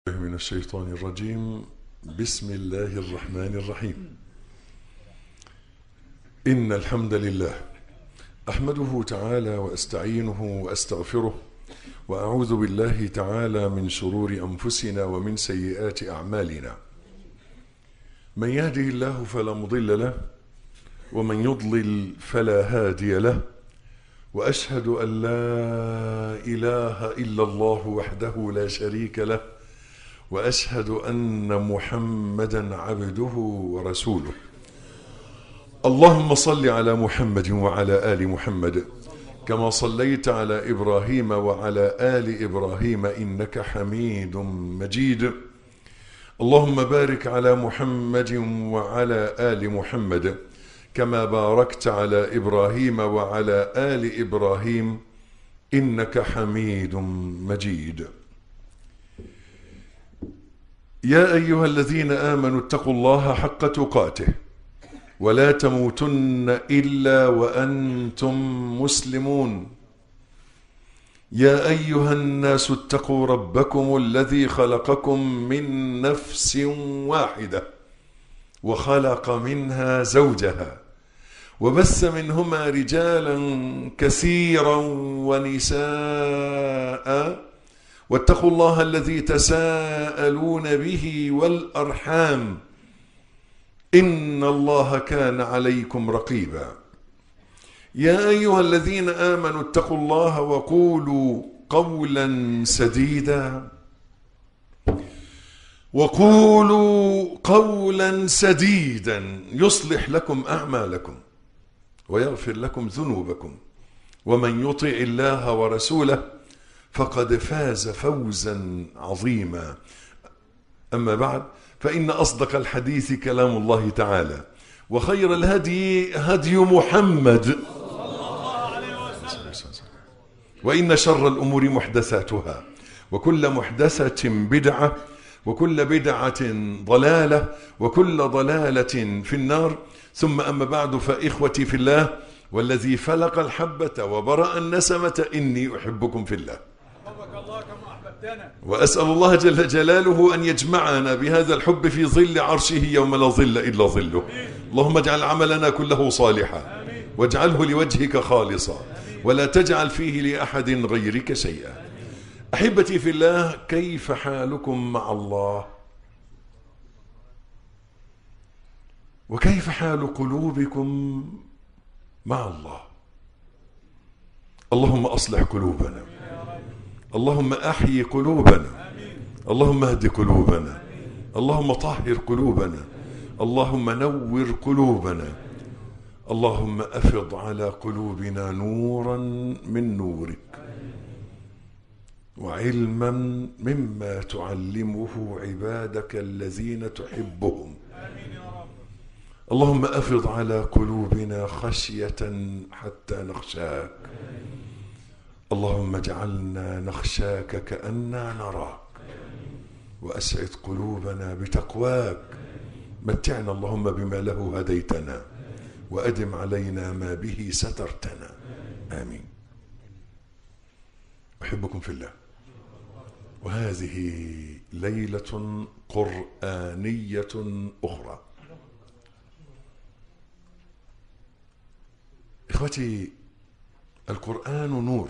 من الشيطان الرجيم. بسم الله الرحمن الرحيم. إن الحمد لله أحمده تعالى وأستعينه وأستغفره وأعوذ بالله تعالى من شرور أنفسنا ومن سيئات أعمالنا. من يهده الله فلا مضل له ومن يضلل فلا هادي له، وأشهد أن لا إله إلا الله وحده لا شريك له، وأشهد أن محمدا عبده ورسوله. اللهم صل على محمد وعلى آل محمد كما صليت على إبراهيم وعلى آل إبراهيم إنك حميد مجيد. اللهم بارك على محمد وعلى آل محمد كما باركت على إبراهيم وعلى آل إبراهيم إنك حميد مجيد. يا أيها الذين آمنوا اتقوا الله حق تقاته ولا تموتن إلا وأنتم مسلمون. يا أيها الناس اتقوا ربكم الذي خلقكم من نفس واحدة وخلق منها زوجها وبث منهما رجالا كثيرا ونساء، واتقوا الله الذي تساءلون به والأرحام إن الله كان عليكم رقيبا. يا أيها الذين آمنوا اتقوا الله وقولوا قولا سديدا يصلح لكم أعمالكم ويغفر لكم ذنوبكم، ومن يطع الله ورسوله فقد فاز فوزا عظيما. أما بعد، فإن أصدق الحديث كلام الله تعالى، وخير الهدي هدي محمد، وإن شر الأمور محدثاتها، وكل محدثة بدعة، وكل بدعة ضلالة، وكل ضلالة في النار. ثم أما بعد، فإخوتي في الله والذي فلق الحبة وبرأ النسمة إني أحبكم في الله، وأسأل الله جل جلاله أن يجمعنا بهذا الحب في ظل عرشه يوم لا ظل إلا ظله. اللهم اجعل عملنا كله صالحا واجعله لوجهك خالصا ولا تجعل فيه لأحد غيرك شيئا. أحبتي في الله، كيف حالكم مع الله؟ وكيف حال قلوبكم مع الله؟ اللهم أصلح قلوبنا، اللهم أحيي قلوبنا، اللهم اهد قلوبنا، اللهم طهر قلوبنا، اللهم نور قلوبنا، اللهم أفض على قلوبنا نورا من نورك وعلما مما تعلمه عبادك الذين تحبهم. اللهم أفض على قلوبنا خشية حتى نخشاك. اللهم اجعلنا نخشاك كأننا نراك، وأسعد قلوبنا بتقواك. متعنا اللهم بما له هديتنا، وأدم علينا ما به سترتنا. آمين. أحبكم في الله، وهذه ليلة قرآنية أخرى. إخوتي، القرآن نور،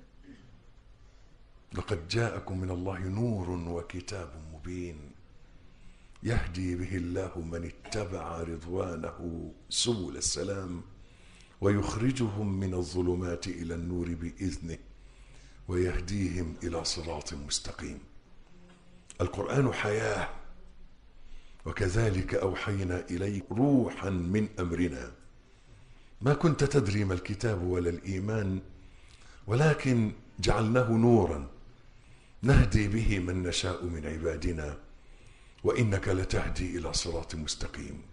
لقد جاءكم من الله نور وكتاب مبين يهدي به الله من اتبع رضوانه سبل السلام ويخرجهم من الظلمات إلى النور بإذنه ويهديهم إلى صراط مستقيم. القرآن حياة، وكذلك أوحينا إليك روحا من أمرنا ما كنت تدري ما الكتاب ولا الإيمان، ولكن جعلناه نورا نهدي به من نشاء من عبادنا، وإنك لتهدي إلى صراط مستقيم.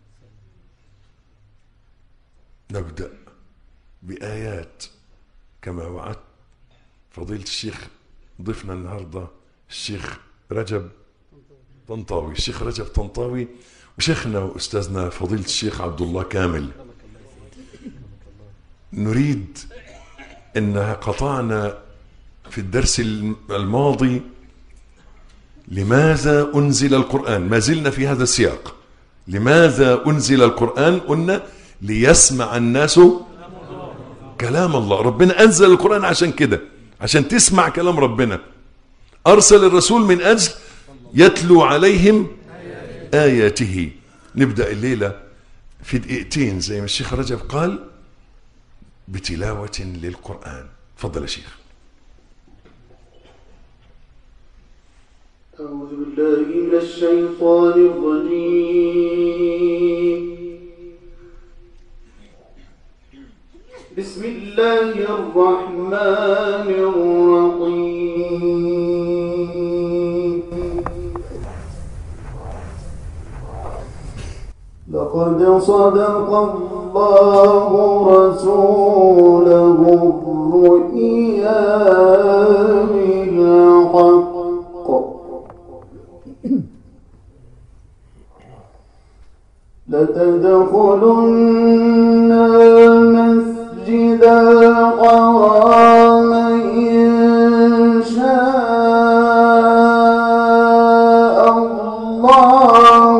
نبدأ بآيات كما وعدت. فضيلة الشيخ ضيفنا النهاردة الشيخ رجب طنطاوي، الشيخ رجب طنطاوي، وشيخنا وأستاذنا فضيلة الشيخ عبد الله كامل. نريد أن قطعنا في الدرس الماضي لماذا أنزل القرآن؟ ما زلنا في هذا السياق. لماذا أنزل القرآن؟ قلنا ليسمع الناس كلام الله. ربنا أنزل القرآن عشان كده، عشان تسمع كلام ربنا. أرسل الرسول من أجل يتلو عليهم آياته. نبدأ الليلة في دقيقتين زي ما الشيخ رجب قال بتلاوة للقرآن. تفضل يا شيخ. أعوذ بالله من الشيطان الرجيم. بسم الله الرحمن الرحيم. لقد صدق الله رسوله الرؤيا بالحق لتدخلن المسجد الحرام إن شاء الله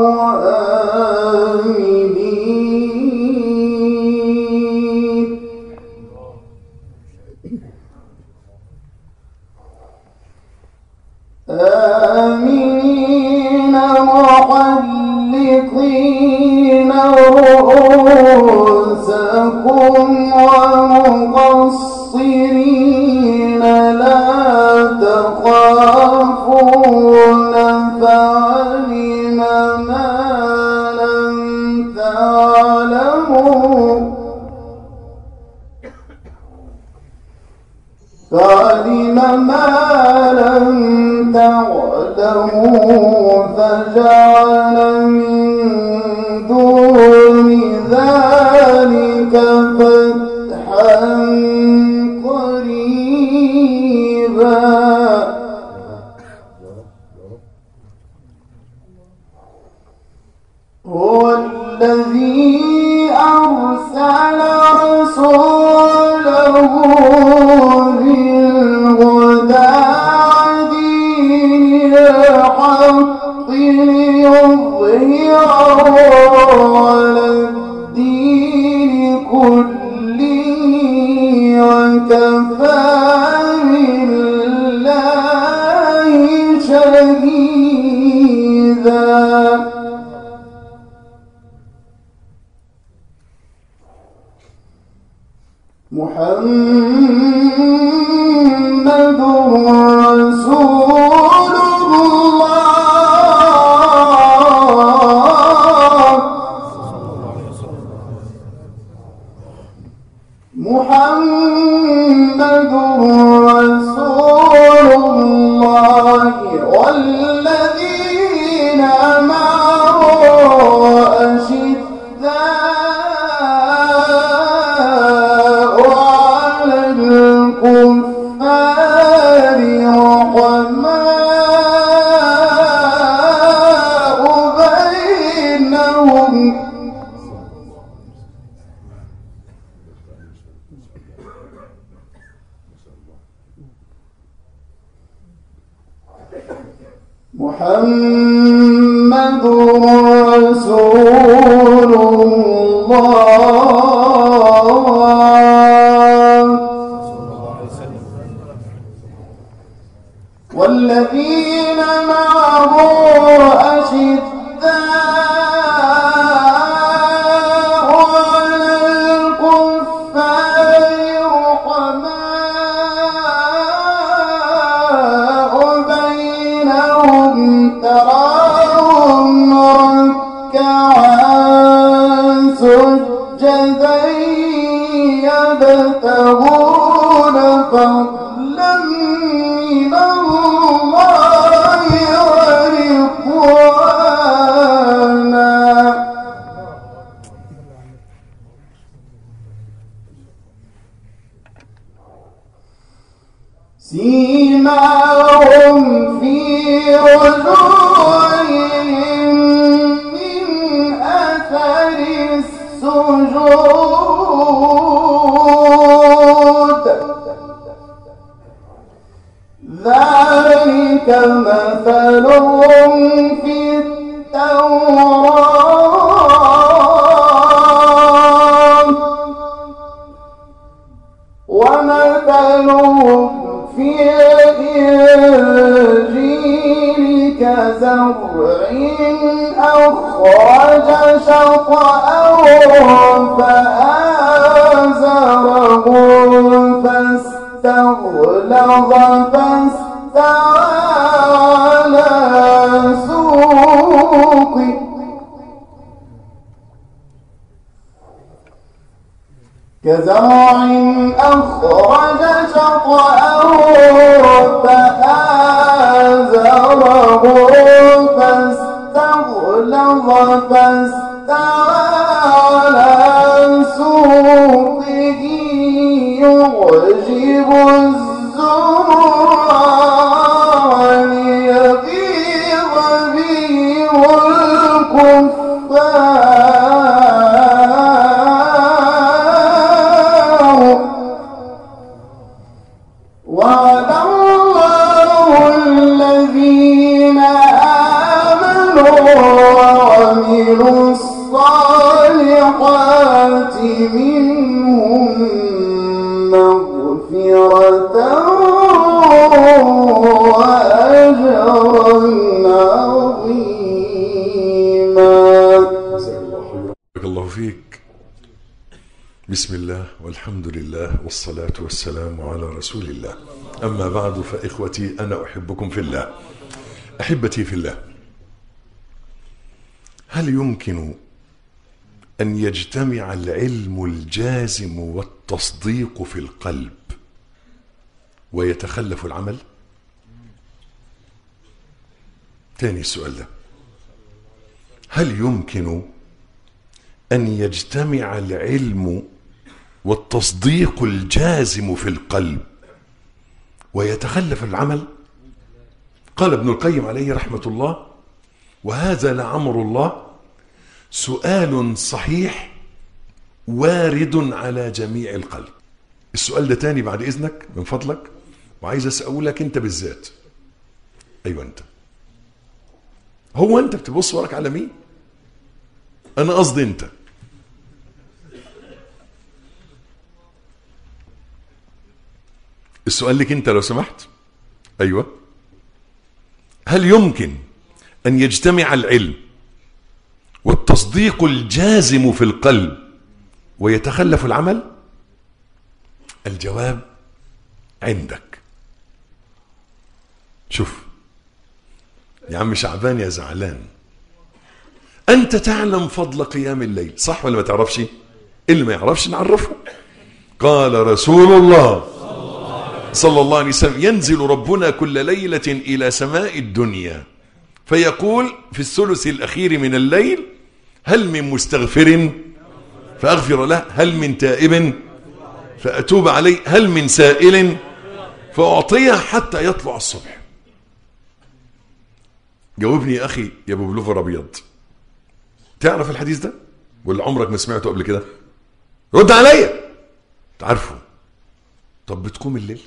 آمنين محلقين رؤوسكم ومقصرين لا تخافون فعلم ما لم تعلموا فجعل من دون ذلك فتحا قريبا. هو الذي أرسل رسوله بالهدى ودين الحق ليظهره على الدين كله وكفى بالله شهيدا. محمد رسول الله. محمد رسول الله والذين معه أشداء على الكفار رحماء بينهم محمد رسول الله والذين معه أشداء على الكفار رحماء بينهم تراهم ركعا سجدا يبتغون فضلا من الله ورضوانا. سيماهم في وجوههم من أثر السجود ذلك ذلك مثلهم في التوراة ومثلهم في الإنجيل كزرع أخرج شطأه فآزره فاستغلظ فاستوى على سوقه كزرع أخرج شطأه فآزره فاستغلظ فاستوى على سوقه يعجب الزراع ليغيظ بهم الكفار وعد الله الذين آمنوا وعملوا الصالحات منهم مغفرة وأجرا عظيما. بارك الله فيك. بسم الله والحمد لله والصلاة والسلام على رسول الله. أما بعد فإخوتي أنا أحبكم في الله. أحبتي في الله، هل يمكن أن يجتمع العلم الجازم والتصديق في القلب ويتخلف العمل؟ تاني السؤال ده، هل يمكن أن يجتمع العلم والتصديق الجازم في القلب ويتخلف العمل؟ قال ابن القيم عليه رحمة الله: وهذا لعمر الله سؤال صحيح وارد على جميع القلب. السؤال ده تاني بعد إذنك من فضلك، وعايز أسألك أنت بالذات. أيوة أنت، هو أنت بتبص وراك على مين؟ أنا قصدي أنت. السؤال لك أنت لو سمحت. أيوة، هل يمكن أن يجتمع العلم والتصديق الجازم في القلب ويتخلف العمل؟ الجواب عندك. شوف يا عم شعبان يا زعلان، أنت تعلم فضل قيام الليل، صح ولا ما تعرفش؟ اللي ما يعرفش نعرفه. قال رسول الله صلى الله عليه وسلم: ينزل ربنا كل ليلة إلى سماء الدنيا فيقول في الثلث الأخير من الليل: هل من مستغفر فأغفر له، هل من تائب فأتوب عليه، هل من سائل فأعطيه حتى يطلع الصبح. جاوبني يا أخي يا أبو بلوفر أبيض، تعرف الحديث ده ولا عمرك ما سمعته قبل كده؟ رد عليا. تعرفه؟ طب بتقوم الليل؟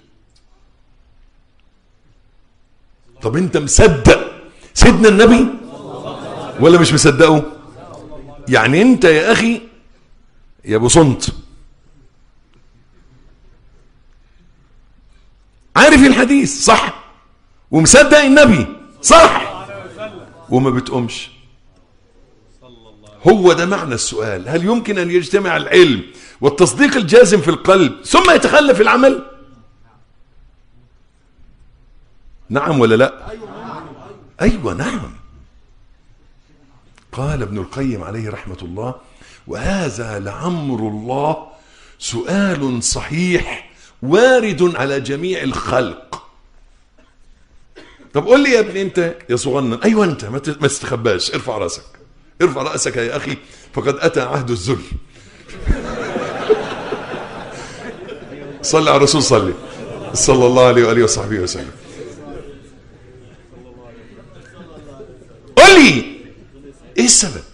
طب انت مصدق سيدنا النبي ولا مش مصدقه؟ يعني انت يا اخي يا ابو صنت عارف الحديث صح ومصدق النبي صح وما بتقومش. هو ده معنى السؤال: هل يمكن ان يجتمع العلم والتصديق الجازم في القلب ثم يتخلف العمل؟ نعم ولا لا؟ ايوه نعم. قال ابن القيم عليه رحمة الله: وهذا لعمر الله سؤال صحيح وارد على جميع الخلق. طب قول لي يا ابني انت يا صغنن، ايوه انت ما تستخباش، ارفع راسك، ارفع رأسك يا اخي، فقد اتى عهد الذل. صلى على الرسول، صلى الله عليه وآله وصحبه وسلم. قل لي ايه السبب؟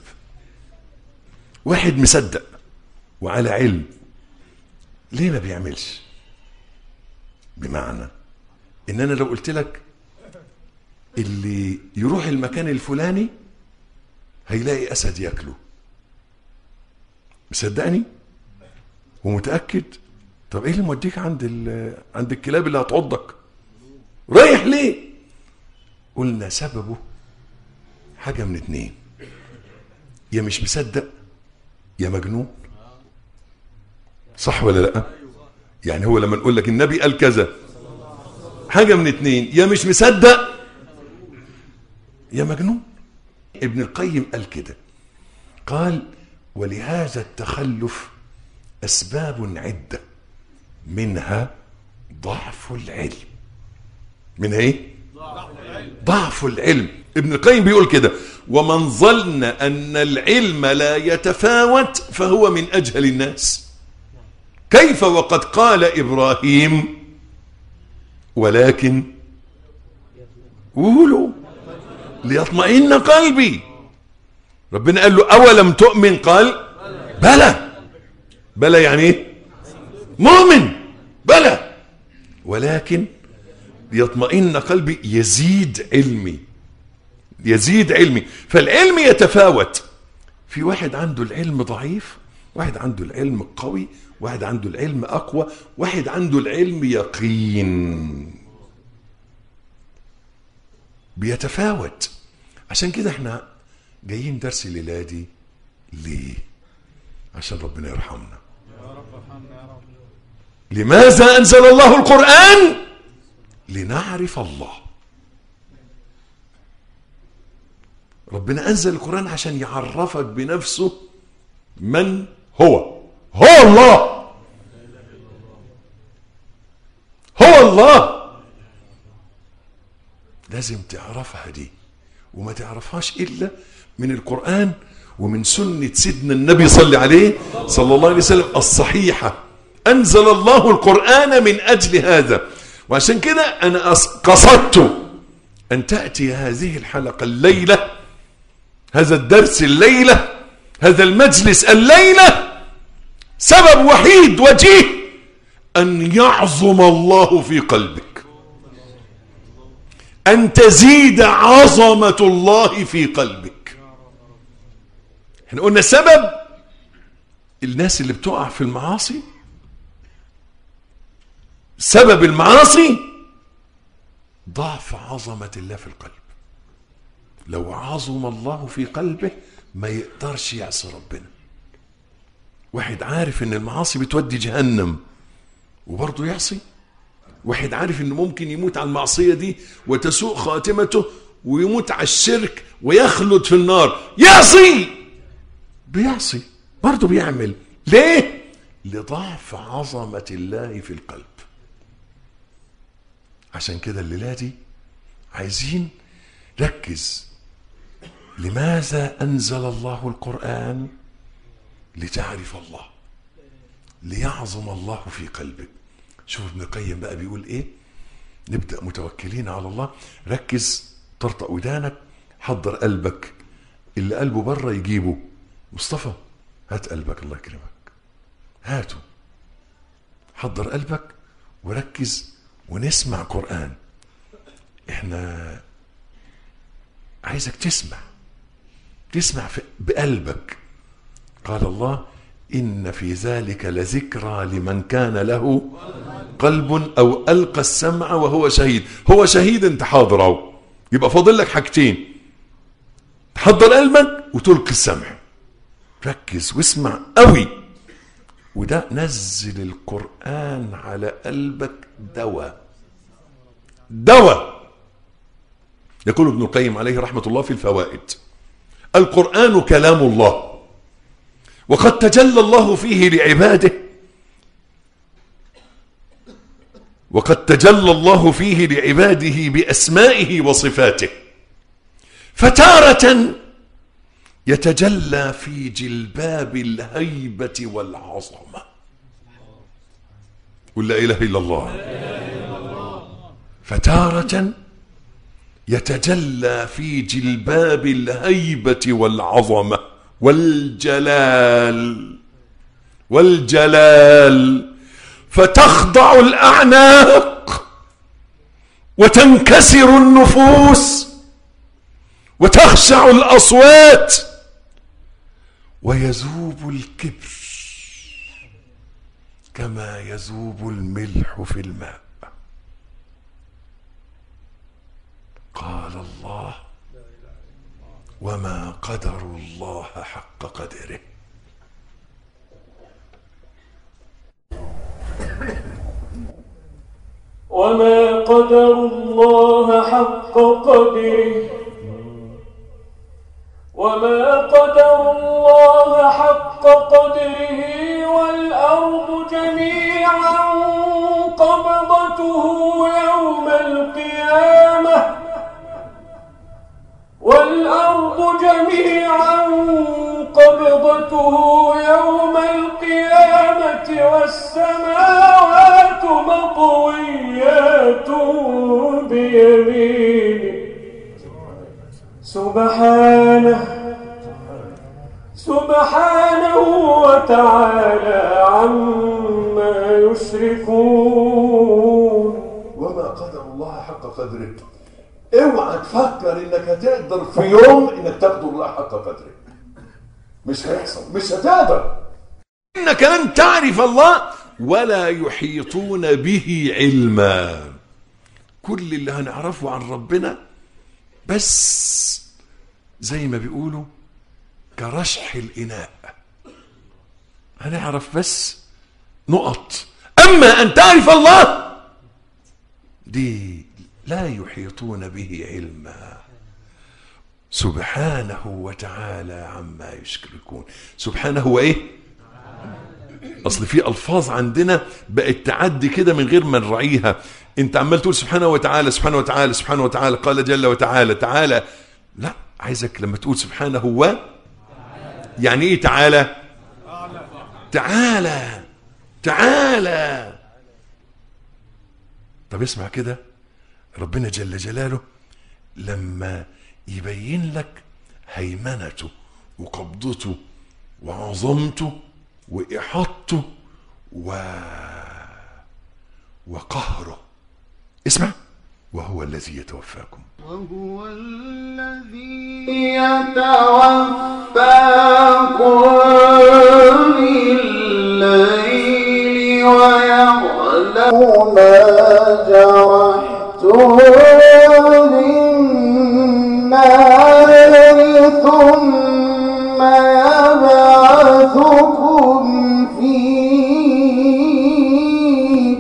واحد مصدق وعلى علم ليه ما بيعملش؟ بمعنى ان انا لو قلت لك اللي يروح المكان الفلاني هيلاقي أسد ياكله. مصدقني ومتأكد؟ طب ايه اللي موديك عند الكلاب اللي هتعضك؟ رايح ليه؟ قلنا سببه حاجة من اتنين، يا مش مصدق يا مجنون. صح ولا لا؟ يعني هو لما نقول لك النبي قال كذا، حاجة من اتنين، يا مش مصدق يا مجنون. ابن القيم قال كده، قال ولهذا التخلف أسباب عدة منها ضعف العلم. منها ايه؟ ضعف العلم. ابن القيم بيقول كده، ومن ظن أن العلم لا يتفاوت فهو من أجهل الناس. كيف وقد قال إبراهيم ولكن قولوا ليطمئن قلبي. ربنا قال له أولم تؤمن؟ قال بلى. بلى يعني ايه؟ مؤمن بلى، ولكن ليطمئن قلبي، يزيد علمي، يزيد علمي. فالعلم يتفاوت، في واحد عنده العلم ضعيف، واحد عنده العلم قوي، واحد عنده العلم أقوى، واحد عنده العلم يقين، بيتفاوت. عشان كده احنا جايين درس الليلة دي ليه؟ عشان ربنا يرحمنا. لماذا أنزل الله القرآن؟ لنعرف الله. ربنا أنزل القرآن عشان يعرفك بنفسه من هو. هو الله، هو الله. لازم تعرفها دي، وما تعرفهاش إلا من القرآن ومن سنة سيدنا النبي صلى الله عليه وسلم الصحيحة. أنزل الله القرآن من أجل هذا. وعشان كده أنا قصدت أن تأتي هذه الحلقة الليلة، هذا الدرس الليلة، هذا المجلس الليلة، سبب وحيد وجيه، أن يعظم الله في قلبك، أن تزيد عظمة الله في قلبك. احنا قلنا سبب الناس اللي بتقع في المعاصي، سبب المعاصي ضعف عظمة الله في القلب. لو عظم الله في قلبه ما يقدرش يعصي ربنا. واحد عارف ان المعاصي بتودي جهنم وبرضه يعصي. واحد عارف انه ممكن يموت على المعصية دي وتسوء خاتمته ويموت على الشرك ويخلد في النار، يعصي، بيعصي برضه بيعمل. ليه؟ لضعف عظمة الله في القلب. عشان كده الليلة دي عايزين ركز. لماذا أنزل الله القرآن؟ لتعرف الله، ليعظم الله في قلبك. شوف ابن القيم بقى بيقول ايه. نبدأ متوكلين على الله. ركز، طرطق ودانك، حضر قلبك، اللي قلبه بره يجيبه. مصطفى هات قلبك، الله يكرمك، هاته. حضر قلبك وركز ونسمع قرآن. احنا عايزك تسمع بقلبك. قال الله إن في ذلك لذكرى لمن كان له قلب أو ألقى السمع وهو شهيد. هو شهيد، انت حاضر اهو. يبقى فاضل لك حاجتين، تحضر قلبك وتلقي السمع. ركز واسمع قوي. وده نزل القرآن على قلبك دواء. يقول ابن القيم عليه رحمة الله في الفوائد: القرآن كلام الله، وقد تجلى الله فيه لعباده، بأسمائه وصفاته. فتارة يتجلى في جلباب الهيبة والعظمة. قل لا إله إلا الله. فتارة يتجلى في جلباب الهيبة والعظمة والجلال، فتخضع الأعناق وتنكسر النفوس وتخشع الأصوات ويذوب الكبر كما يذوب الملح في الماء. قال الله: وما قدروا الله حق قدره. وما قدروا الله حق قدره وما قدروا الله حق قدره والأرض جميعا قبضته يوم القيامة والأرض جميعا قبضته يوم القيامة والسماوات مطويات بيمينه سبحانه وتعالى عما يشركون. وما قدر الله حق قدره. اوعى تفكر انك هتقدر في يوم انك تقدر الله حق قدره. مش هيحصل، مش هتقدر. انك لن تعرف الله ولا يحيطون به علما. كل اللي هنعرفه عن ربنا بس زي ما بيقولوا كرشح الإناء، هنعرف بس نقط. أما أن تعرف الله دي لا يحيطون به علما. سبحانه وتعالى عما يشركون. سبحانه هو إيه؟ أصل في ألفاظ عندنا بقت تعدي كده من غير ما نراعيها. أنت عمال تقول سبحانه وتعالى سبحانه وتعالى سبحانه وتعالى، قال جل وتعالى تعالى. لا، عايزك لما تقول سبحانه هو يعني إيه تعالى؟ تعالى تعالى. طب اسمع كده، ربنا جل جلاله لما يبين لك هيمنته وقبضته وعظمته وإحاطته وقهره، اسمع: وهو الذي يتوفاكم. وهو الذي يتوفاكم بالليل ويعلم ما جرحتم بالنهار ثم يبعثكم فيه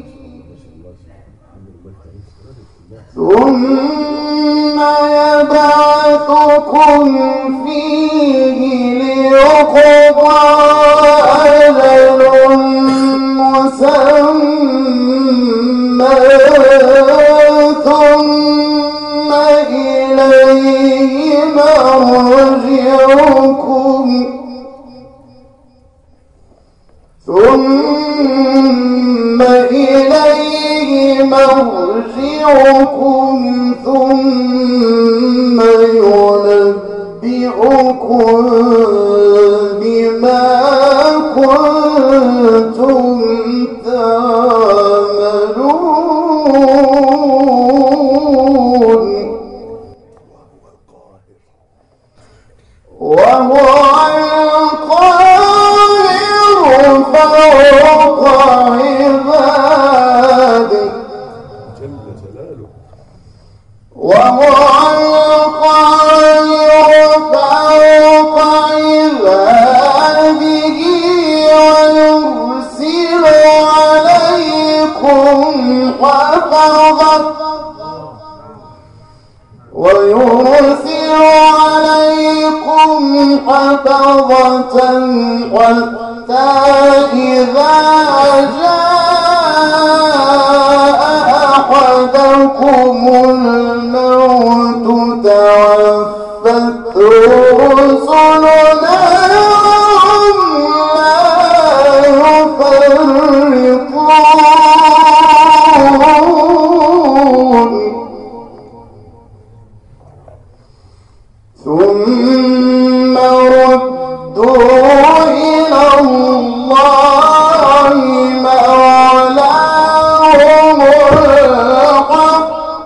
ليقضى أجل مسمى ثم إليه مرجعكم ثم ينبئكم بما كنتم تعملون. وهو القاهر فوق عباده وهو القاهر فوق عباده ويرسل عليكم حفظة حتى إذا جاء أحدكم الموت توفته رسلنا ثم ردوا إلى الله مولاهم الحق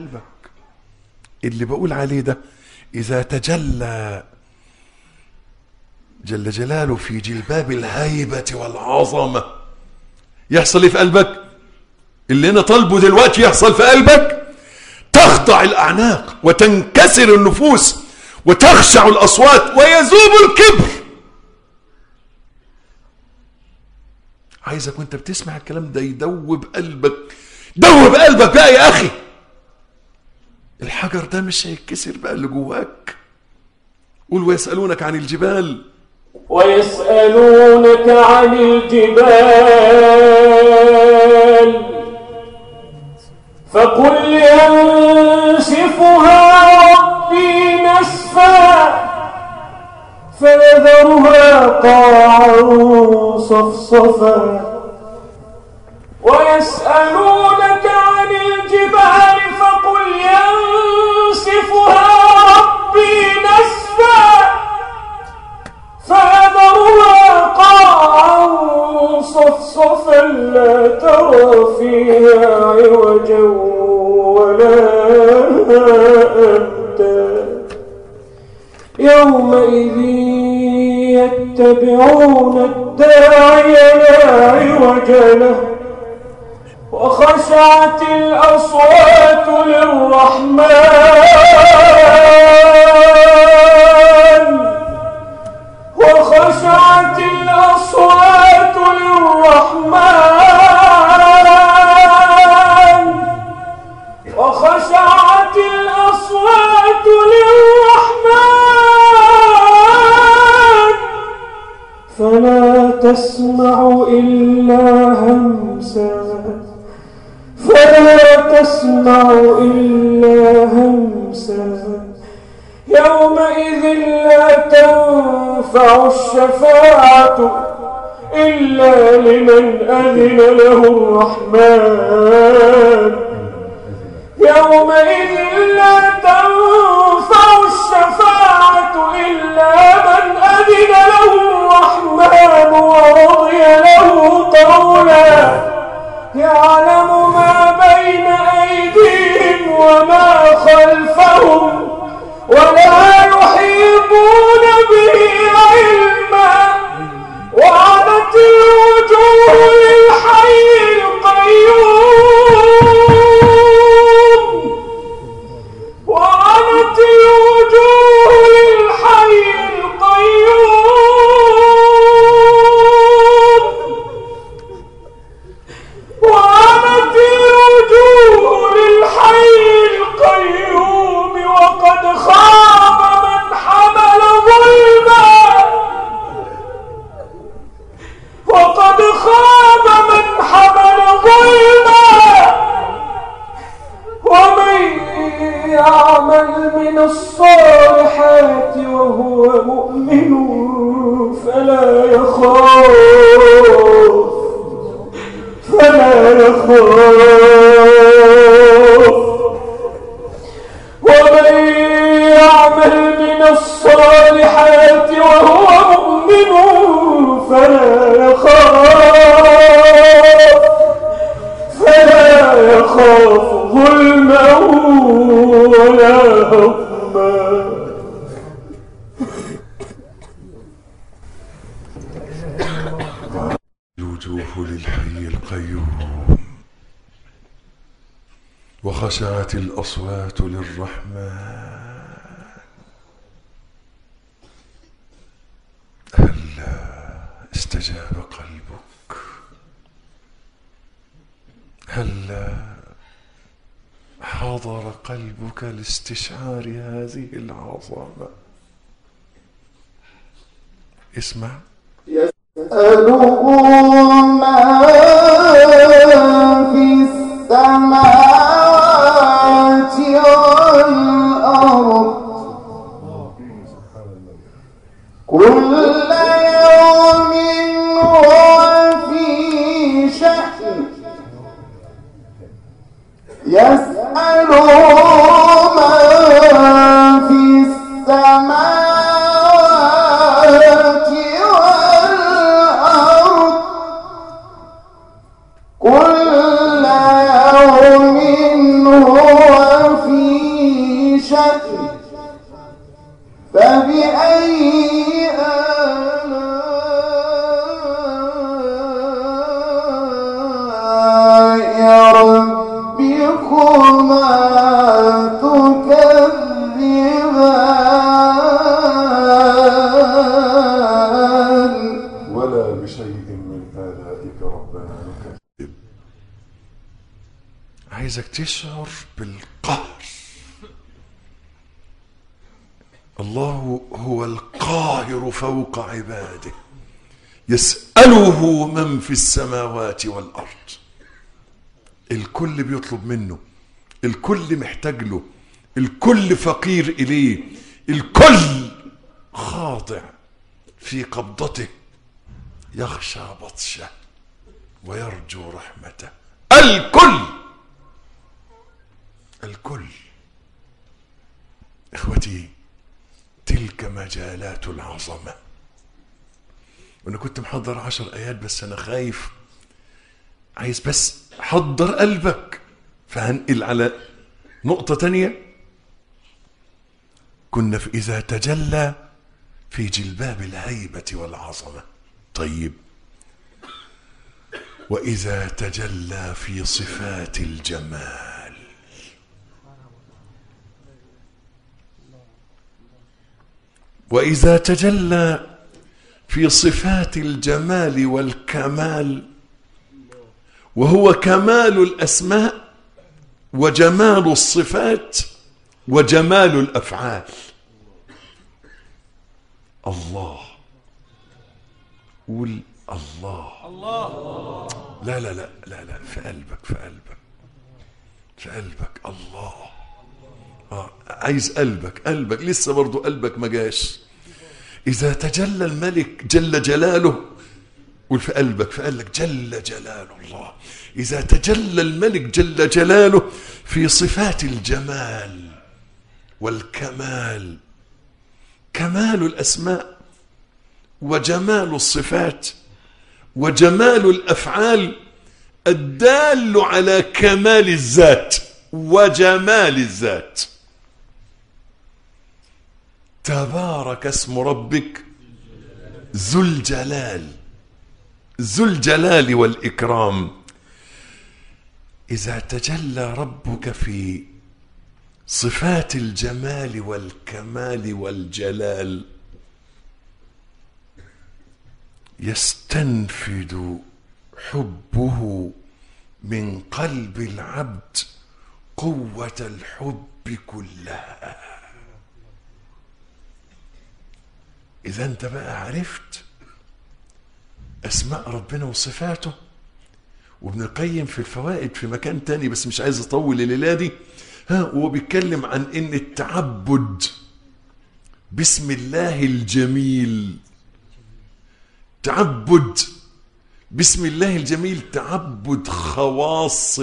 قلبك. اللي بقول عليه ده إذا تجلى جل جلاله في جلباب الهيبة والعظمة يحصل ايه في قلبك؟ اللي انا طالبه دلوقتي يحصل في قلبك. تخضع الأعناق وتنكسر النفوس وتخشع الأصوات ويذوب الكبر. عايزك وانت بتسمع الكلام ده يدوب قلبك. دوب قلبك بقى يا أخي. الحجر ده مش هيتكسر بقى اللي جواك. قول ويسألونك عن الجبال. ويسألونك عن الجبال فقل ينسفها ربي نسفا فيذرها قاعا صفصفا. ويسألونك عن الجبال فقل ينسفها ربي نسفا فيذرها قاعا صفصفا لا ترى فيها عوجا ولا أمتا. يومئذ يتبعون الداعي لا عوج له وخشعت الأصوات للرحمن وخشعت الأصوات للرحمن وخشعت الأصوات للرحمن فلا تسمع إلا همسا فلا تسمع إلا همسا. يومئذ لا تنفع الشفاعة إلا لمن أذن له الرحمن. يومئذ لا تنفع الشفاعة إلا من أذن له الرحمن ورضي له قولا. يعلم ما بين أيديهم وما خلفهم ولا يحيطون به علما. وعنت الوجوه للحي القيوم وعنت الوجوه للحي القيوم وعنت الوجوه للحي القيوم وقد خاب من حمل ظلما وقد خاب من حمل ظلما. ومن يعمل من الصالحات وهو مؤمن فلا يخاف ومن يعمل من الصالحات وهو مؤمن فلا يخاف ظلما ولا هضما. الوجوه للحي القيوم وخشعت الأصوات للرحمن. هلا استجاب قلبك؟ هلا حضر قلبك لاستشعار هذه العظمة؟ اسمع. يسأله ما في السماوات والأرض كل يوم هو في شأن. يسأله ما في السماوات والأرض فبأي آلاء ربكما تكذبان ولا بشيء من آلائك ربنا نكذب. عايزك تشعر بالقهر. الله هو القاهر فوق عباده، يسأله من في السماوات والأرض. الكل بيطلب منه، الكل محتاج له، الكل فقير إليه، الكل خاضع في قبضته، يخشى بطشه ويرجو رحمته. الكل. إخوتي، تلك مجالات العظمة. وأنا كنت محضر 10 آيات بس أنا خايف، عايز بس حضر قلبك، فهنقل على نقطة تانية. كنا في إذا تجلى في جلباب الهيبة والعظمة. طيب، وإذا تجلى في صفات الجمال. وإذا تجلى في صفات الجمال والكمال، وهو كمال الأسماء وجمال الصفات وجمال الأفعال. الله، قول الله. لا لا لا لا لا، في قلبك الله. عايز قلبك لسه برضو قلبك ما جاش. إذا تجلى الملك جل جلاله، قول في قلبك جل جلال الله. إذا تجلى الملك جل جلاله في صفات الجمال والكمال، كمال الأسماء وجمال الصفات وجمال الأفعال الدال على كمال الذات وجمال الذات. تبارك اسم ربك ذو الجلال والإكرام. إذا تجلى ربك في صفات الجمال والكمال والجلال، يستنفد حبه من قلب العبد قوة الحب كلها. إذا أنت بقى عرفت أسماء ربنا وصفاته، وابن القيم في الفوائد في مكان تاني بس مش عايز أطول الليلة دي، هو بيتكلم عن إن التعبد باسم الله الجميل، تعبد باسم الله الجميل تعبد خواص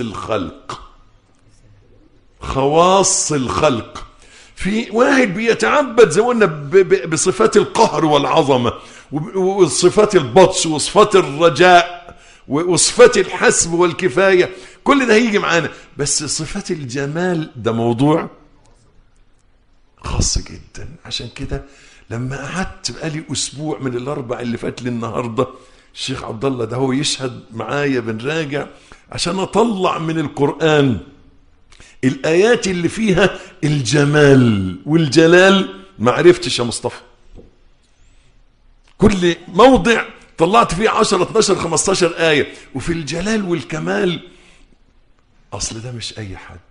الخلق. في واحد بيتعبد زي ما قلنا بصفات القهر والعظمة وصفات البطش وصفات الرجاء وصفات الحسب والكفاية، كل ده هيجي معانا. بس صفات الجمال ده موضوع خاص جدا. عشان كده لما قعدت بقالي أسبوع من الأربع اللي فات للنهاردة، الشيخ عبد الله ده هو يشهد معايا بنراجع عشان أطلع من القرآن الآيات اللي فيها الجمال والجلال. ما عرفتش يا مصطفى، كل موضع طلعت فيه 10 12 15 آية، وفي الجلال والكمال أصل ده مش أي حد،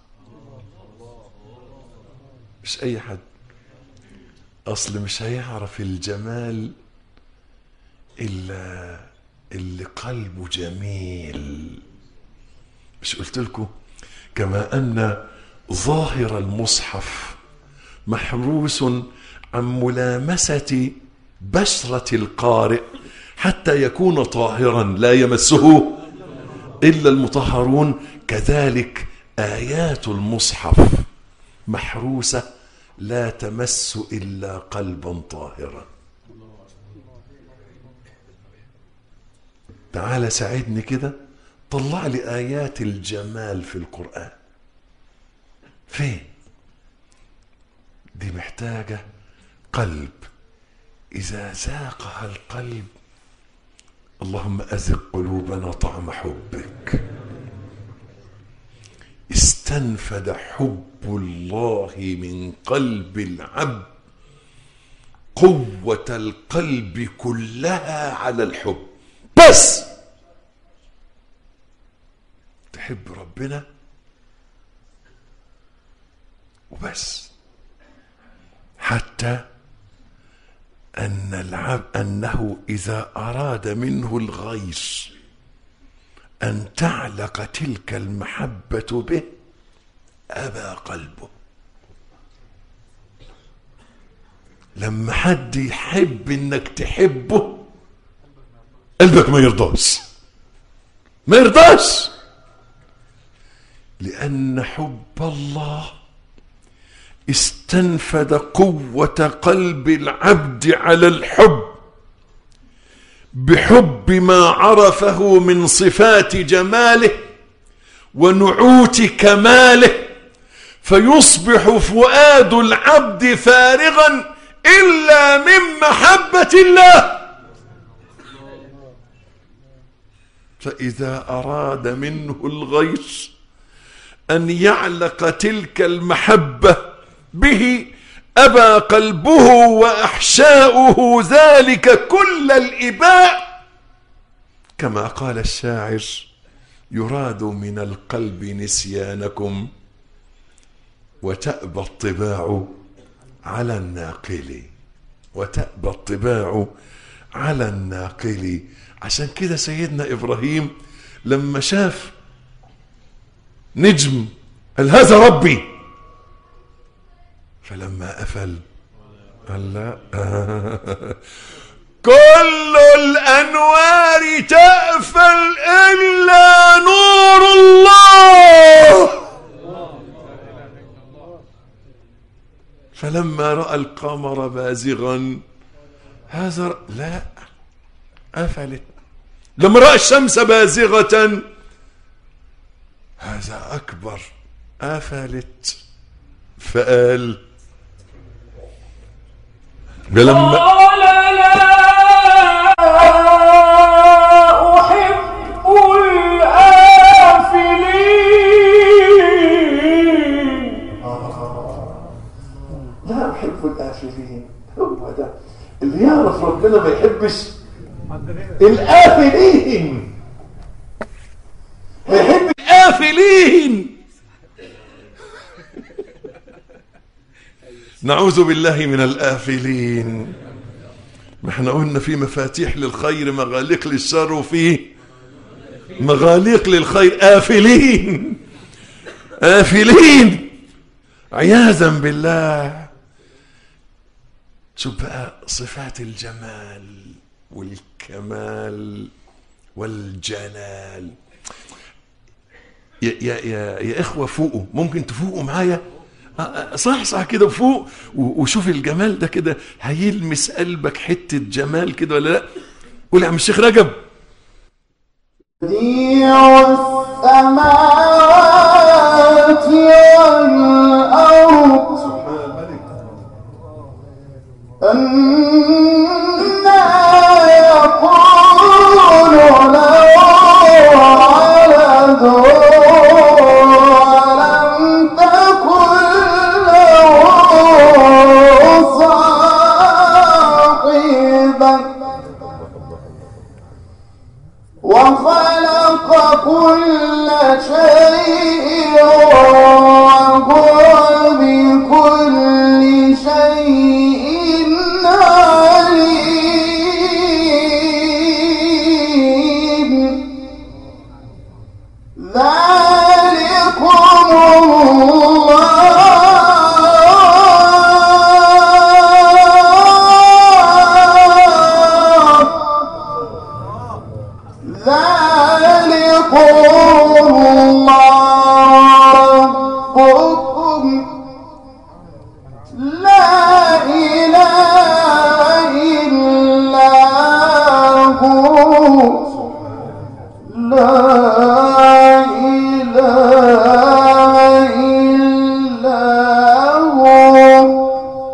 أصل مش هيعرف الجمال إلا اللي قلبه جميل. مش قلت لكم كما أن ظاهر المصحف محروس عن ملامسة بشرة القارئ حتى يكون طاهرا لا يمسه إلا المطهرون، كذلك آيات المصحف محروسة لا تمس إلا قلبا طاهرا. تعال ساعدني كده، طلع لي آيات الجمال في القرآن. فين؟ دي محتاجة قلب، إذا ذاقها القلب اللهم أذق قلوبنا طعم حبك. استنفد حب الله من قلب العبد قوة القلب كلها على الحب. بس تحب ربنا وبس، حتى أن العبد أنه إذا أراد منه الغيث أن تعلق تلك المحبة به أبى قلبه. لما حد يحب إنك تحبه قلبك ما يرضاش، لأن حب الله استنفد قوة قلب العبد على الحب بحب ما عرفه من صفات جماله ونعوت كماله، فيصبح فؤاد العبد فارغا إلا من محبة الله. فإذا أراد منه الغيث أن يعلق تلك المحبة به أبى قلبه وأحشاؤه ذلك كل الإباء، كما قال الشاعر: يراد من القلب نسيانكم وتأبى الطباع على الناقل، وتأبى الطباع على الناقل. عشان كده سيدنا إبراهيم لما شاف نجم قال هذا ربي، فلما أفل قال لا كل الأنوار تأفل إلا نور الله. فلما رأى القمر بازغا هذا لا أفلت. لما رأى الشمس بازغة هذا أكبر أفلت. فقال لما قال لا أحب الآفلين. لا أحب الآفلين. هو ده اللي يعرف ربنا ما يحبش الآفلين، ما يحب الآفلين. نعوذ بالله من الآفلين. ما احنا قلنا في مفاتيح للخير مغاليق للشر وفي مغاليق للخير. آفلين عياذا بالله. شوف بقى صفات الجمال والكمال والجلال. يا إخوة فوقوا، ممكن تفوقوا معايا؟ صح كده فوق وشوف الجمال ده كده هيلمس قلبك حتة جمال كده ولا لا؟ قول يا عم الشيخ رجب. بديع السماوات والأرض أنى يكون له ولد ولم تكن له صاحبة وخلق كل شيء وهو بكل شيء عليم. ذلكم ربكم لا إله إلا هو لا إله إلا هو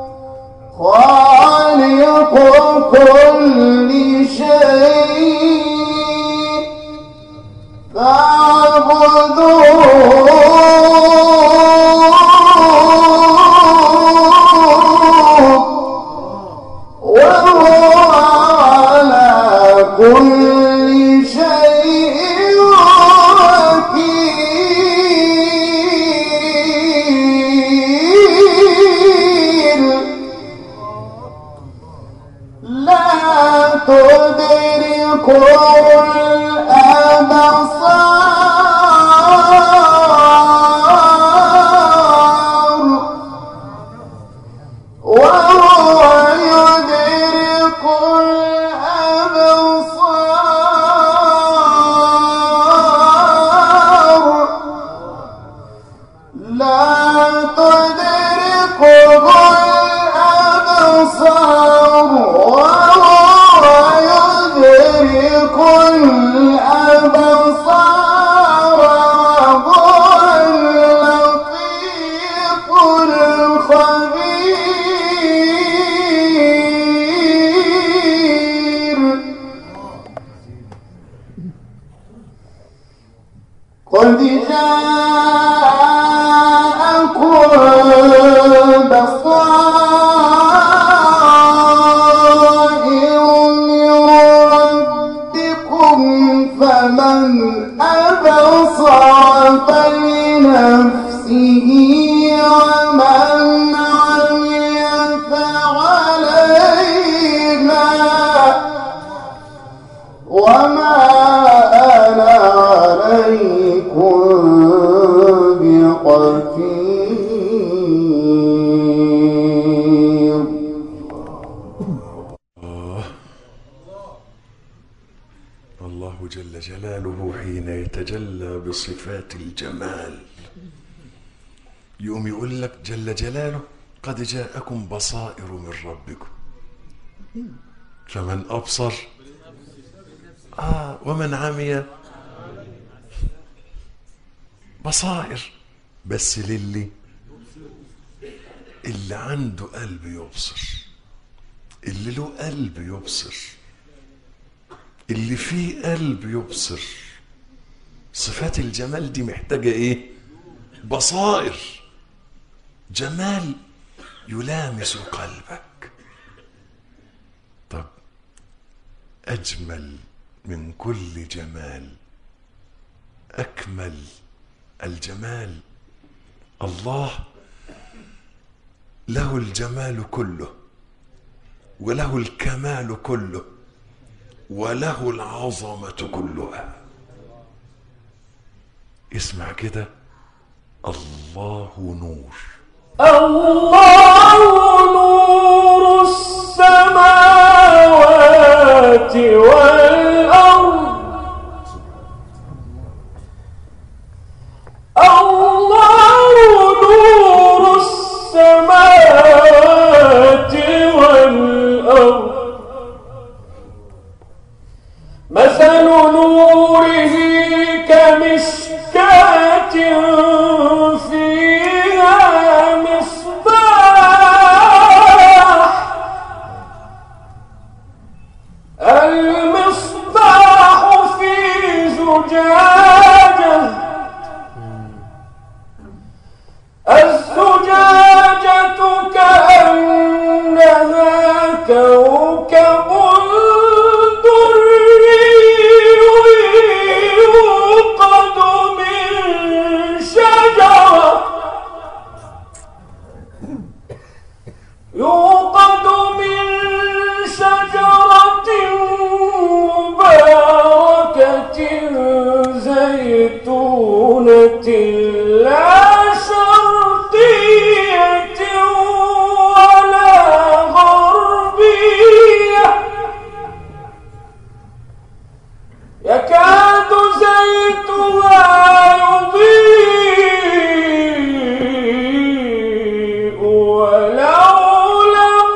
قد جاءكم بصائر من ربكم فمن أبصر فلنفسه ومن عمي فعليها وما أنا عليكم بحفيظ. الله جل جلاله حين يتجلى بصفات الجمال يقوم يقول لك جل جلاله قد جاءكم بصائر من ربكم فمن أبصر ومن عمي بصائر بس اللي عنده قلب يبصر، اللي له قلب يبصر، اللي فيه قلب يبصر. صفات الجمال دي محتاجة ايه؟ بصائر، جمال يلامس قلبك. طب أجمل من كل جمال، أكمل الجمال الله، له الجمال كله وله الكمال كله وله العظمة كلها. اسمع كده، الله نور. الله نور السماوات والأرض. الله نور السماوات والأرض. مثل نوره كمشكاة فيها مصباح. المصباح في زجاجة، الزجاجة كأنها كوكب يوقد من شجرة مباركة زيتونة لا شرقية ولا غربية يكاد زيتها يضيء ولو لم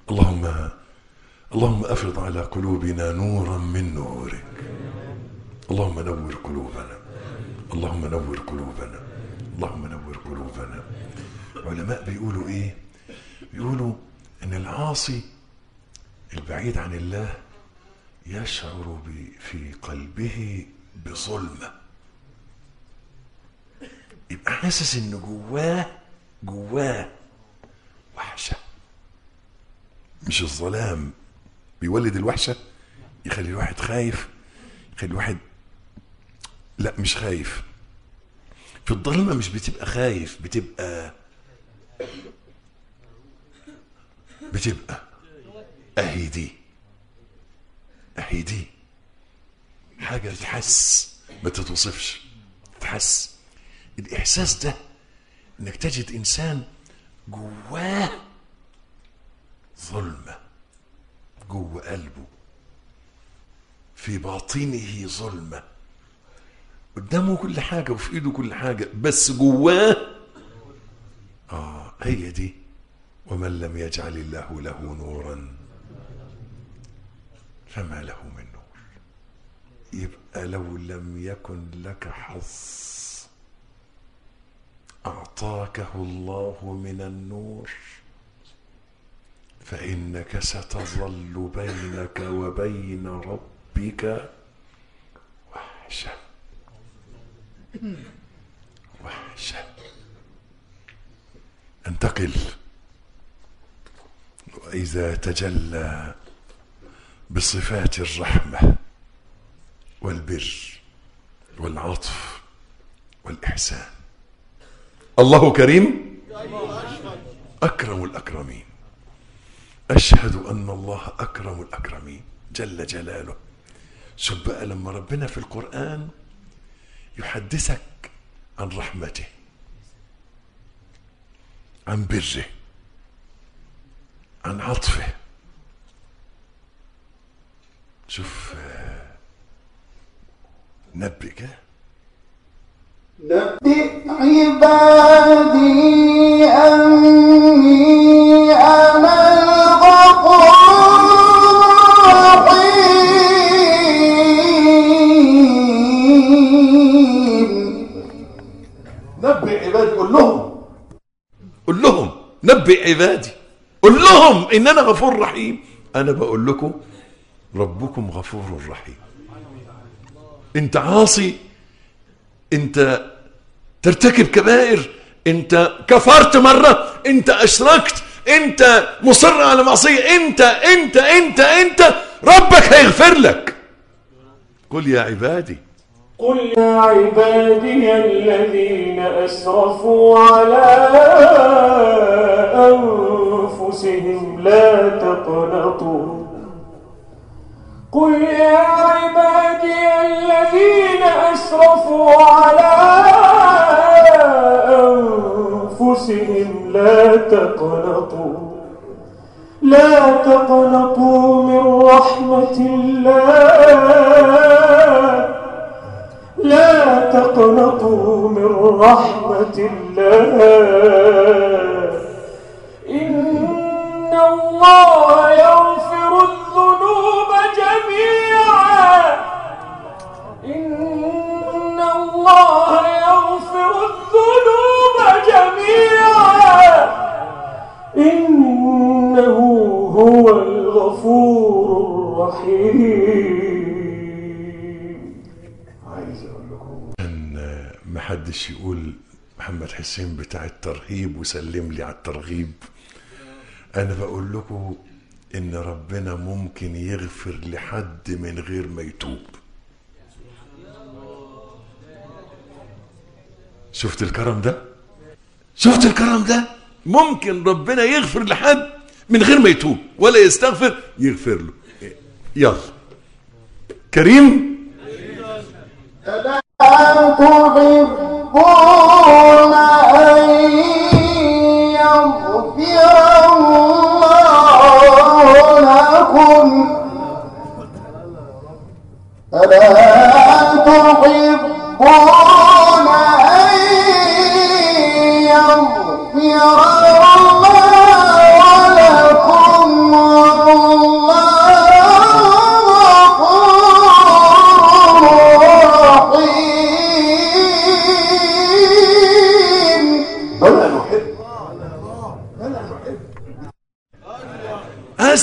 اللهم أفرض على قلوبنا نورا من نورك. اللهم نور قلوبنا، اللهم نور قلوبنا، اللهم نور قلوبنا. علماء بيقولوا ايه؟ بيقولوا ان العاصي البعيد عن الله يشعر في قلبه بظلمة، يبقى حاسس ان جواه وحشة. مش الظلام بيولد الوحشة، يخلي الواحد خايف، يخلي الواحد لا مش خايف. في الظلمة مش بتبقى خايف، بتبقى اهي دي حاجة تتحس ما تتوصفش، تتحس. الإحساس ده إنك تجد إنسان جواه ظلمة، جوه قلبه في باطنه ظلمة، قدامه كل حاجة وفي إيده كل حاجة، بس جواه هي دي. ومن لم يجعل الله له نورا فما له من نور. يبقى لو لم يكن لك حظ أعطاكه الله من النور، فإنك ستظل بينك وبين ربك وحشة. انتقل. وإذا تجلى بصفات الرحمة والبر والعطف والإحسان. الله كريم أكرم الأكرمين. أشهد أن الله أكرم الأكرمين جل جلاله. شوف بقى لما ربنا في القرآن يحدثك عن رحمته، عن بره، عن عطفه. شوف نبئ كده. نبئ عبادي أني أنا الغفور الرحيم. نبئ عبادي، قل لهم نبئ عبادي، قل لهم إن أنا غفور رحيم. أنا بقول لكم ربكم غفور رحيم. أنت عاصي، أنت ترتكب كبائر، أنت كفرت مرة، أنت أشركت، أنت مصر على معصية، أنت ربك هيغفر لك. قل يا عبادي، قل يا عبادي الذين أسرفوا على أنفسهم لا تقنطوا. قل يا عبادي الذين أسرفوا على أنفسهم لا تقنطوا من رحمة الله، لا تقنطوا من رحمة الله، إن الله يغفر الذنوب جميعا، إن الله يغفر الذنوب جميعا، إنه هو الغفور الرحيم. عايز اقول لكم ان محدش يقول محمد حسين بتاع الترهيب وسلم لي على الترغيب. انا بقول لكم ان ربنا ممكن يغفر لحد من غير ما يتوب. شفت الكرم ده؟ شفت الكرم ده؟ ممكن ربنا يغفر لحد من غير ما يتوب ولا يستغفر، يغفر له. يلا كريم. ألا تحبون أن يغفر الله لكم؟ ألا تحبون أن يغفر الله لكم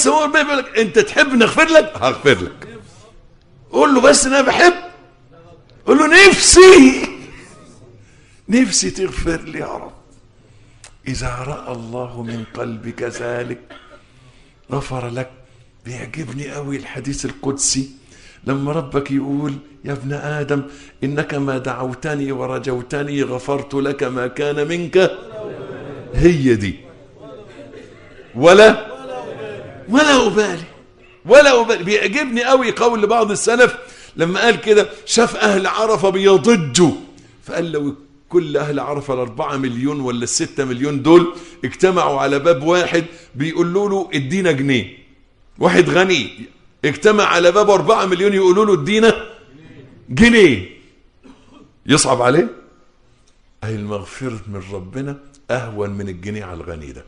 بس هو بيقول لك انت تحب نغفر لك؟ هغفر لك. قول له بس انا بحب. قول له نفسي تغفر لي يا رب. اذا راى الله من قلبك ذلك غفر لك. بيعجبني قوي الحديث القدسي لما ربك يقول يا ابن آدم إنك ما دعوتني ورجوتني غفرت لك ما كان منك. هي دي ولا أبالي. بيعجبني قوي قول بعض السلف لما قال كده، شاف أهل عرفة بيضجوا فقال لو كل أهل عرفة 4 مليون ولا 6 مليون دول اجتمعوا على باب واحد بيقولوا له ادينا جنيه، واحد غني اجتمع على باب 4 مليون يقولوا له ادينا جنيه، يصعب عليه؟ أي المغفرة من ربنا أهون من الجنيه على الغني ده.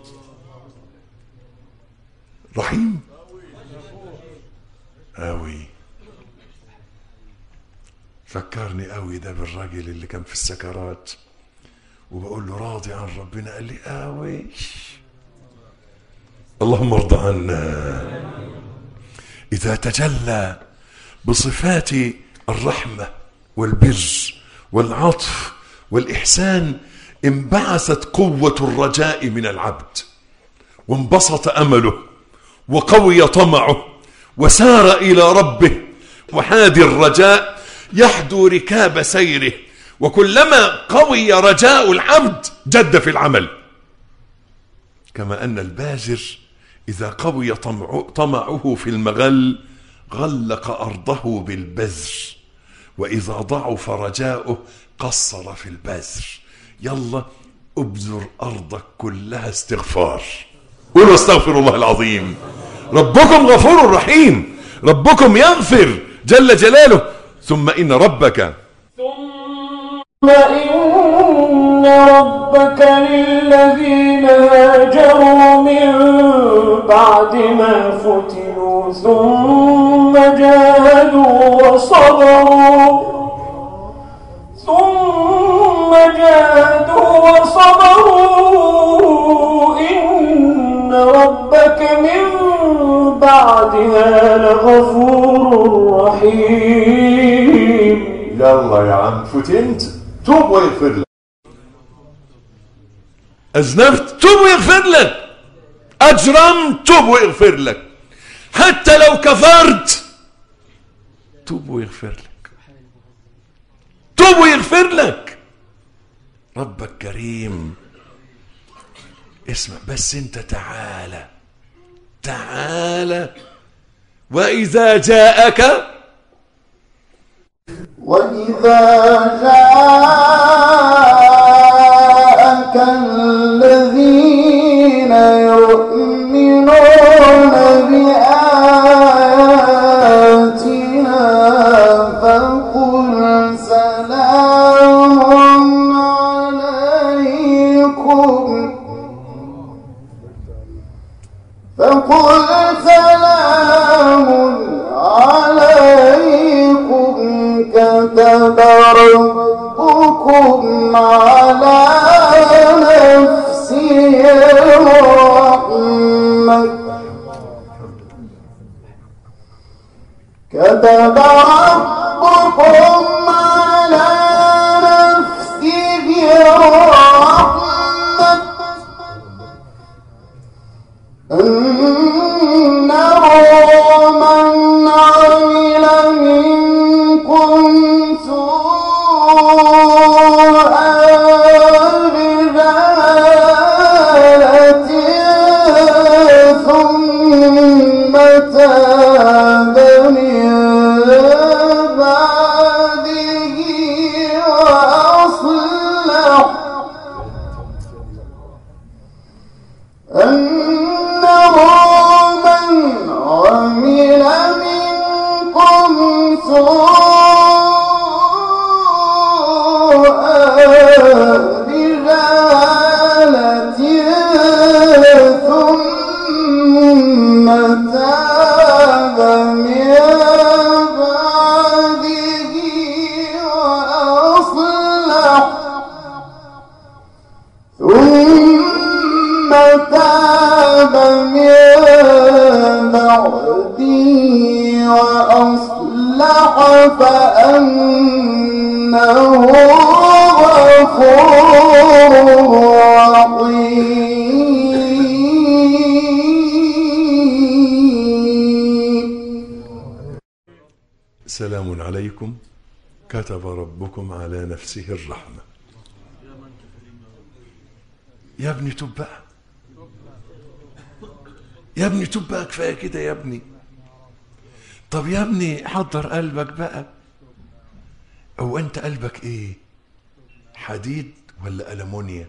رحيم أوي. فكرني أوي ده بالراجل اللي كان في السكرات وبقول له راضي عن ربنا، قال لي أوي اللهم ارضى عنا. إذا تجلى بصفات الرحمة والبر والعطف والإحسان انبعثت قوة الرجاء من العبد وانبسط أمله وقوي طمعه وسار إلى ربه، وحادي الرجاء يحدو ركاب سيره، وكلما قوي رجاء العبد جد في العمل. كما أن البازر إذا قوي طمعه في المغل غلق أرضه بالبذر، وإذا ضعف رجاؤه قصر في البذر. يلا ابذر أرضك كلها استغفار. قولوا استغفر الله العظيم. ربكم غفور رحيم، ربكم يغفر جل جلاله. ثم إن ربك للذين هاجروا من بعد ما فتنوا ثم جاهدوا وصبروا إن ربك من بعدها لغفور رحيم. يلا يا عم فتنت، توب ويغفر لك. أذنبت، توب ويغفر لك. أجرمت، توب ويغفر لك. حتى لو كفرت توب ويغفر لك، توب ويغفر لك. ربك كريم. اسمع بس انت، تعالى وإذا جاءك الذين يؤمنون بآياتنا فقل سلام عليكم كتب ربكم على نفسه الرحمة كتب ربكم على نفسه الرحمة أنه من عمل منكم سوءا بجهالة ثم تاب من بعده وأصلح أنه يهدي وأصلح فأنه غفور رحيم. سلام عليكم كتب ربكم على نفسه الرحمة. يا ابني تب بقى، يا ابني تب بقى، كفاية كده يا ابني. طب يا ابني حضر قلبك بقى. او انت قلبك ايه، حديد ولا ألمونيا؟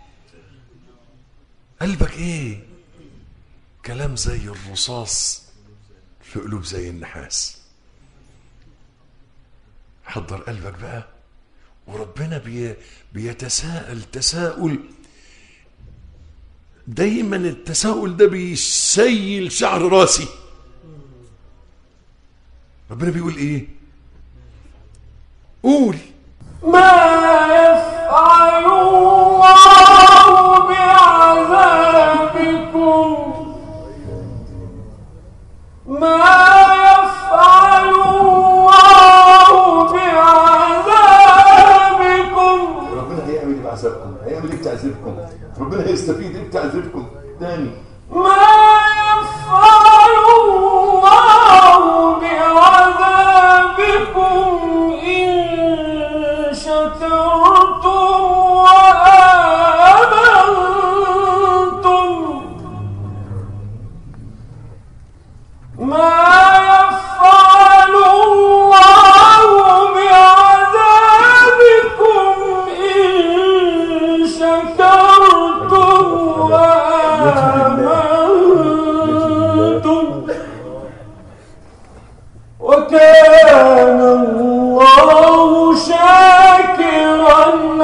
قلبك ايه؟ كلام زي الرصاص في قلوب زي النحاس. حضر قلبك بقى. وربنا بيتساءل تساؤل، دايما التساؤل ده بيسيل شعر راسي. ربنا بيقول ايه؟ قول. ما يفعل الله بعذابكم، ما يفعل الله بعذابكم. ربنا هيعمل ايه بعذابكم؟ هيعمل ايه بتعذيبكم؟ ربنا هيستفيد ايه بتعذيبكم تاني؟ ما يفعل الله بعذابكم إن شكرتم وآمنتم. ما يفعل الله بعذابكم إن شكرتم وآمنتم وكان الله شاكرا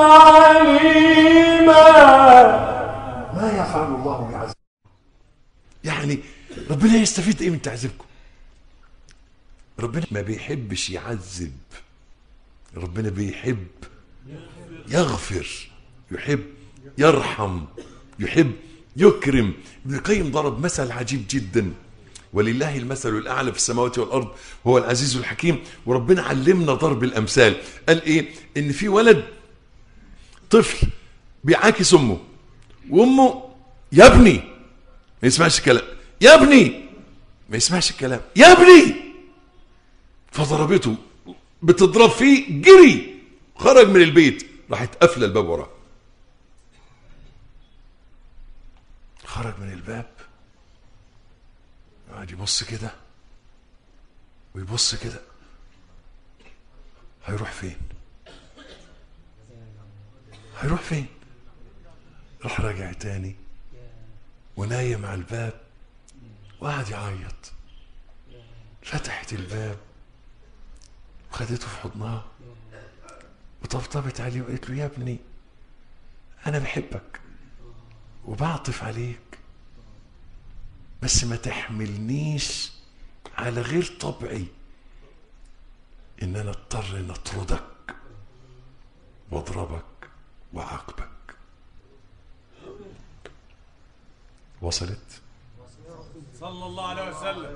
عليما. ما يفعل الله بعذابكم، يعني ربنا يستفيد ايه من تعذيبكم؟ ربنا ما بيحبش يعذب، ربنا بيحب يغفر، يحب يرحم، يحب يكرم. ابن القيم ضرب مثل عجيب جدا: ولله المثل الأعلى في السماوات والأرض هو العزيز الحكيم. وربنا علمنا ضرب الأمثال. قال إيه؟ إن في ولد طفل بيعاكس أمه، وأمه يا ابني ما يسمعش الكلام، يا ابني ما يسمعش الكلام، يا ابني. فضربته، بتضرب فيه، جري خرج من البيت، راحت قافله الباب وراه. خرج من الباب، قعد يبص كده ويبص كده، هيروح فين؟ هيروح فين؟ راح راجع تاني ونايم على الباب وقعد يعيط. فتحت الباب وخدته في حضنها وطبطبت عليه وقالت له: يا ابني أنا بحبك وبعطف عليك، بس ما تحملنيش على غير طبعي إن أنا اضطر إن أطردك واضربك وعاقبك. وصلت؟ صلى الله عليه وسلم.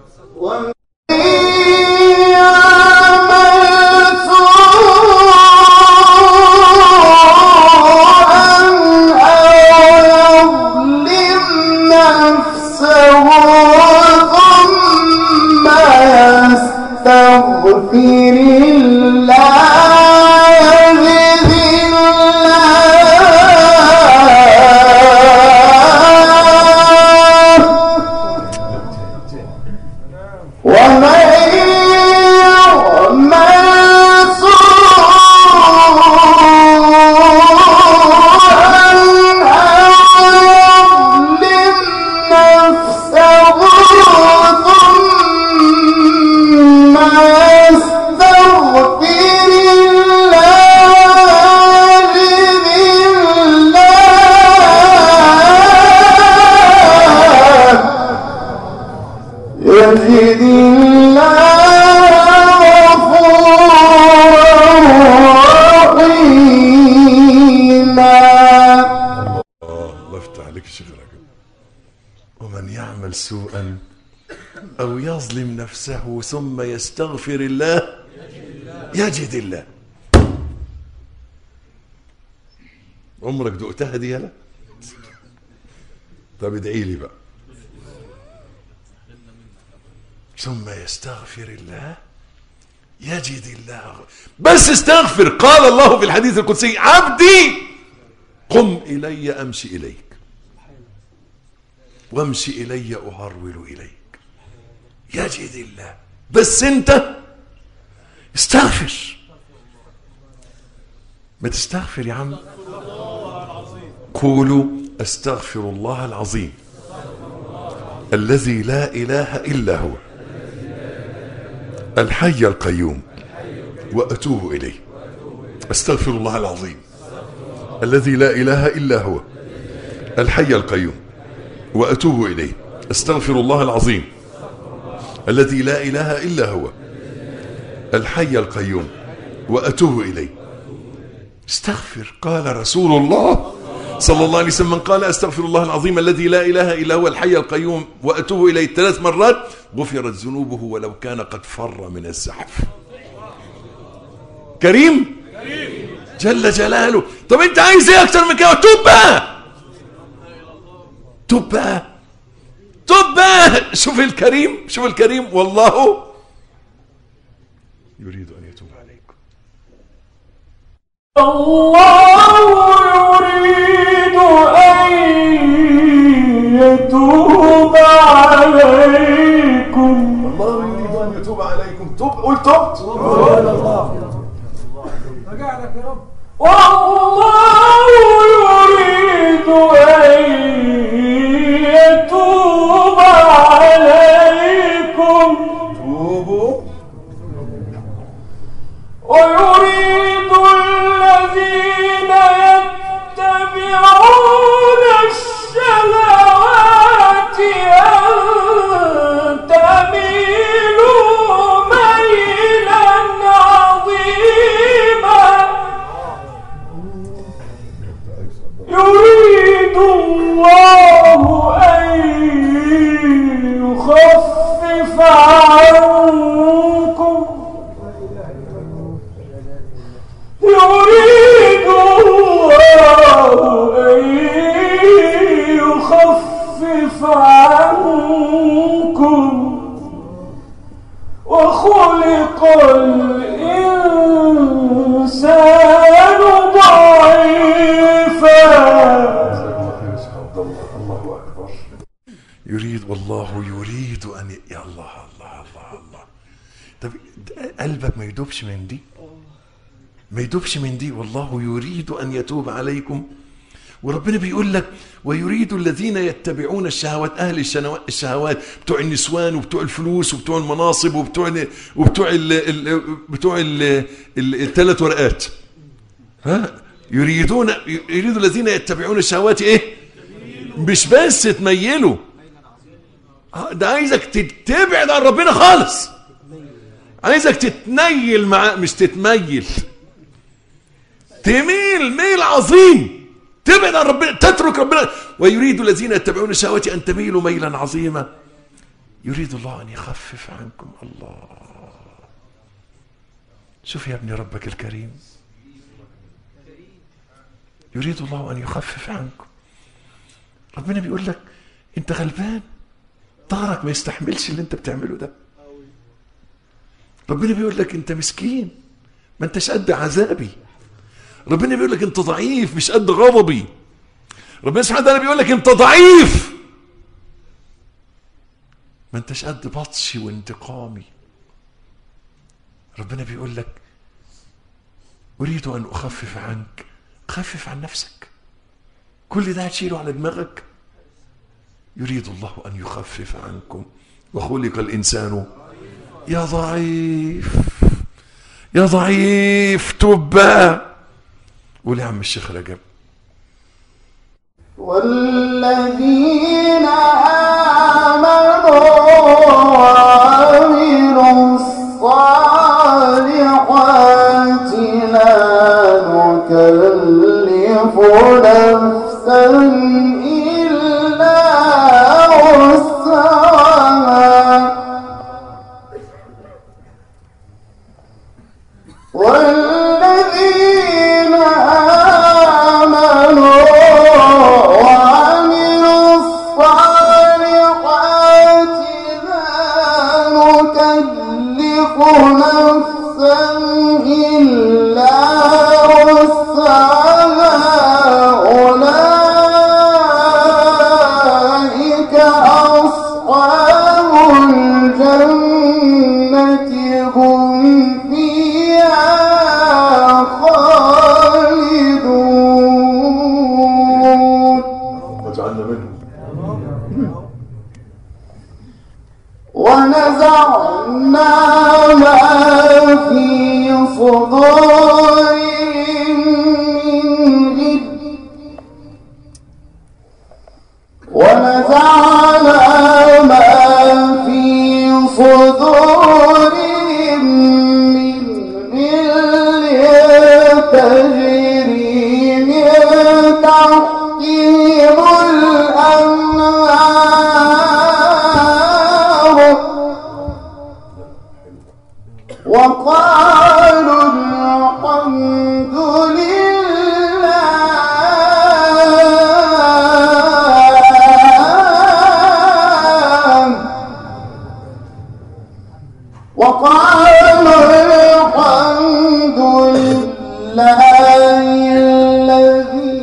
أو يظلم نفسه ثم يستغفر الله يجد الله. عمرك دقتها دي يلا؟ طب ادعي لي بقى. ثم يستغفر الله يجد الله. بس استغفر. قال الله في الحديث القدسي: عبدي قم إلي أمشي إليك وامشي إلي أهرول إليك. يجد الله. بس انت استغفر. ما تستغفر يا عم. قولوا: استغفر الله العظيم الذي لا إله إلا هو الحي القيوم وأتوب إليه. استغفر الله العظيم الذي لا إله إلا هو الحي القيوم وأتوب إليه. استغفر الله العظيم الذي لا إله إلا هو الحي القيوم وأتوب إليه. استغفر. قال رسول الله صلى الله عليه وسلم: من قال استغفر الله العظيم الذي لا إله إلا هو الحي القيوم وأتوب إليه 3 مرات غفرت ذنوبه ولو كان قد فر من الزحف. كريم جل جلاله. طب انت عايز ايه اكتر من كده؟ توب بقى، توب بقى، توب بقى. شوف الكريم، شوف الكريم. والله يريد ان يتوب عليكم. الله يريد أن يتوب عليكم. الله يريد ان يتوب عليكم. توب. قول تبت. رجعلك يا رب. والله يريد أن يتوب عليكم. توبوا. ويريد الذين يتبعون الشهوات أن تميلوا ميلا عظيما. يريد الله أن يخفف عنكم. يريد الله أن يخفف عنكم وخلق الإنسان ضعيفا. الله أكبر. يريد. والله يريد أن يا الله الله الله الله. طب قلبك ما يدوبش من دي؟ ما يدوبش من دي. والله يريد أن يتوب عليكم. وربنا بيقول لك: ويريد الذين يتبعون الشهوات. أهل الشهوات بتوع النسوان وبتوع الفلوس وبتوع المناصب وبتوع الثلاث ورقات. يريد الذين يتبعون الشهوات ايه؟ مش بس تميلوا، ده عايزك تبعد عن ربنا خالص. عايزك تتنيل معاه، مش تتميل. تميل ميل عظيم، تبعد عن ربنا، تترك ربنا. ويريد الذين يتبعون الشهوات أن تميلوا ميلا عظيما. يريد الله أن يخفف عنكم. الله. شوف يا ابني ربك الكريم. يريد الله أن يخفف عنكم. ربنا بيقول لك: انت غلبان، ظهرك ما يستحملش اللي انت بتعمله ده. ربنا بيقول لك: انت مسكين، ما انتش قد عذابي. ربنا بيقول لك: انت ضعيف، مش قد غضبي. ربنا سبحانه وتعالى بيقول لك: انت ضعيف، ما انتش قد بطشي وانتقامي. ربنا بيقول لك: اريد ان اخفف عنك. خفف عن نفسك، كل ده هتشيله على دماغك. يريد الله ان يخفف عنكم وخلق الانسان يا ضعيف، يا ضعيف. توب بقى. قول يا عم الشيخ رجب: والذين آمنوا وعملوا الصالحات لا نكلف نفسا إلا وسعها نفسا إلا وسعها أولئك أصحاب الجنة هم فيها خالدون. واجعلنا منهم. ونزعنا ما في صدورهم من غل ونزعنا ما في صدورهم من غل تجري من تحتهم الأنهار وقالوا الحمد لله وقالوا الحمد لله الذي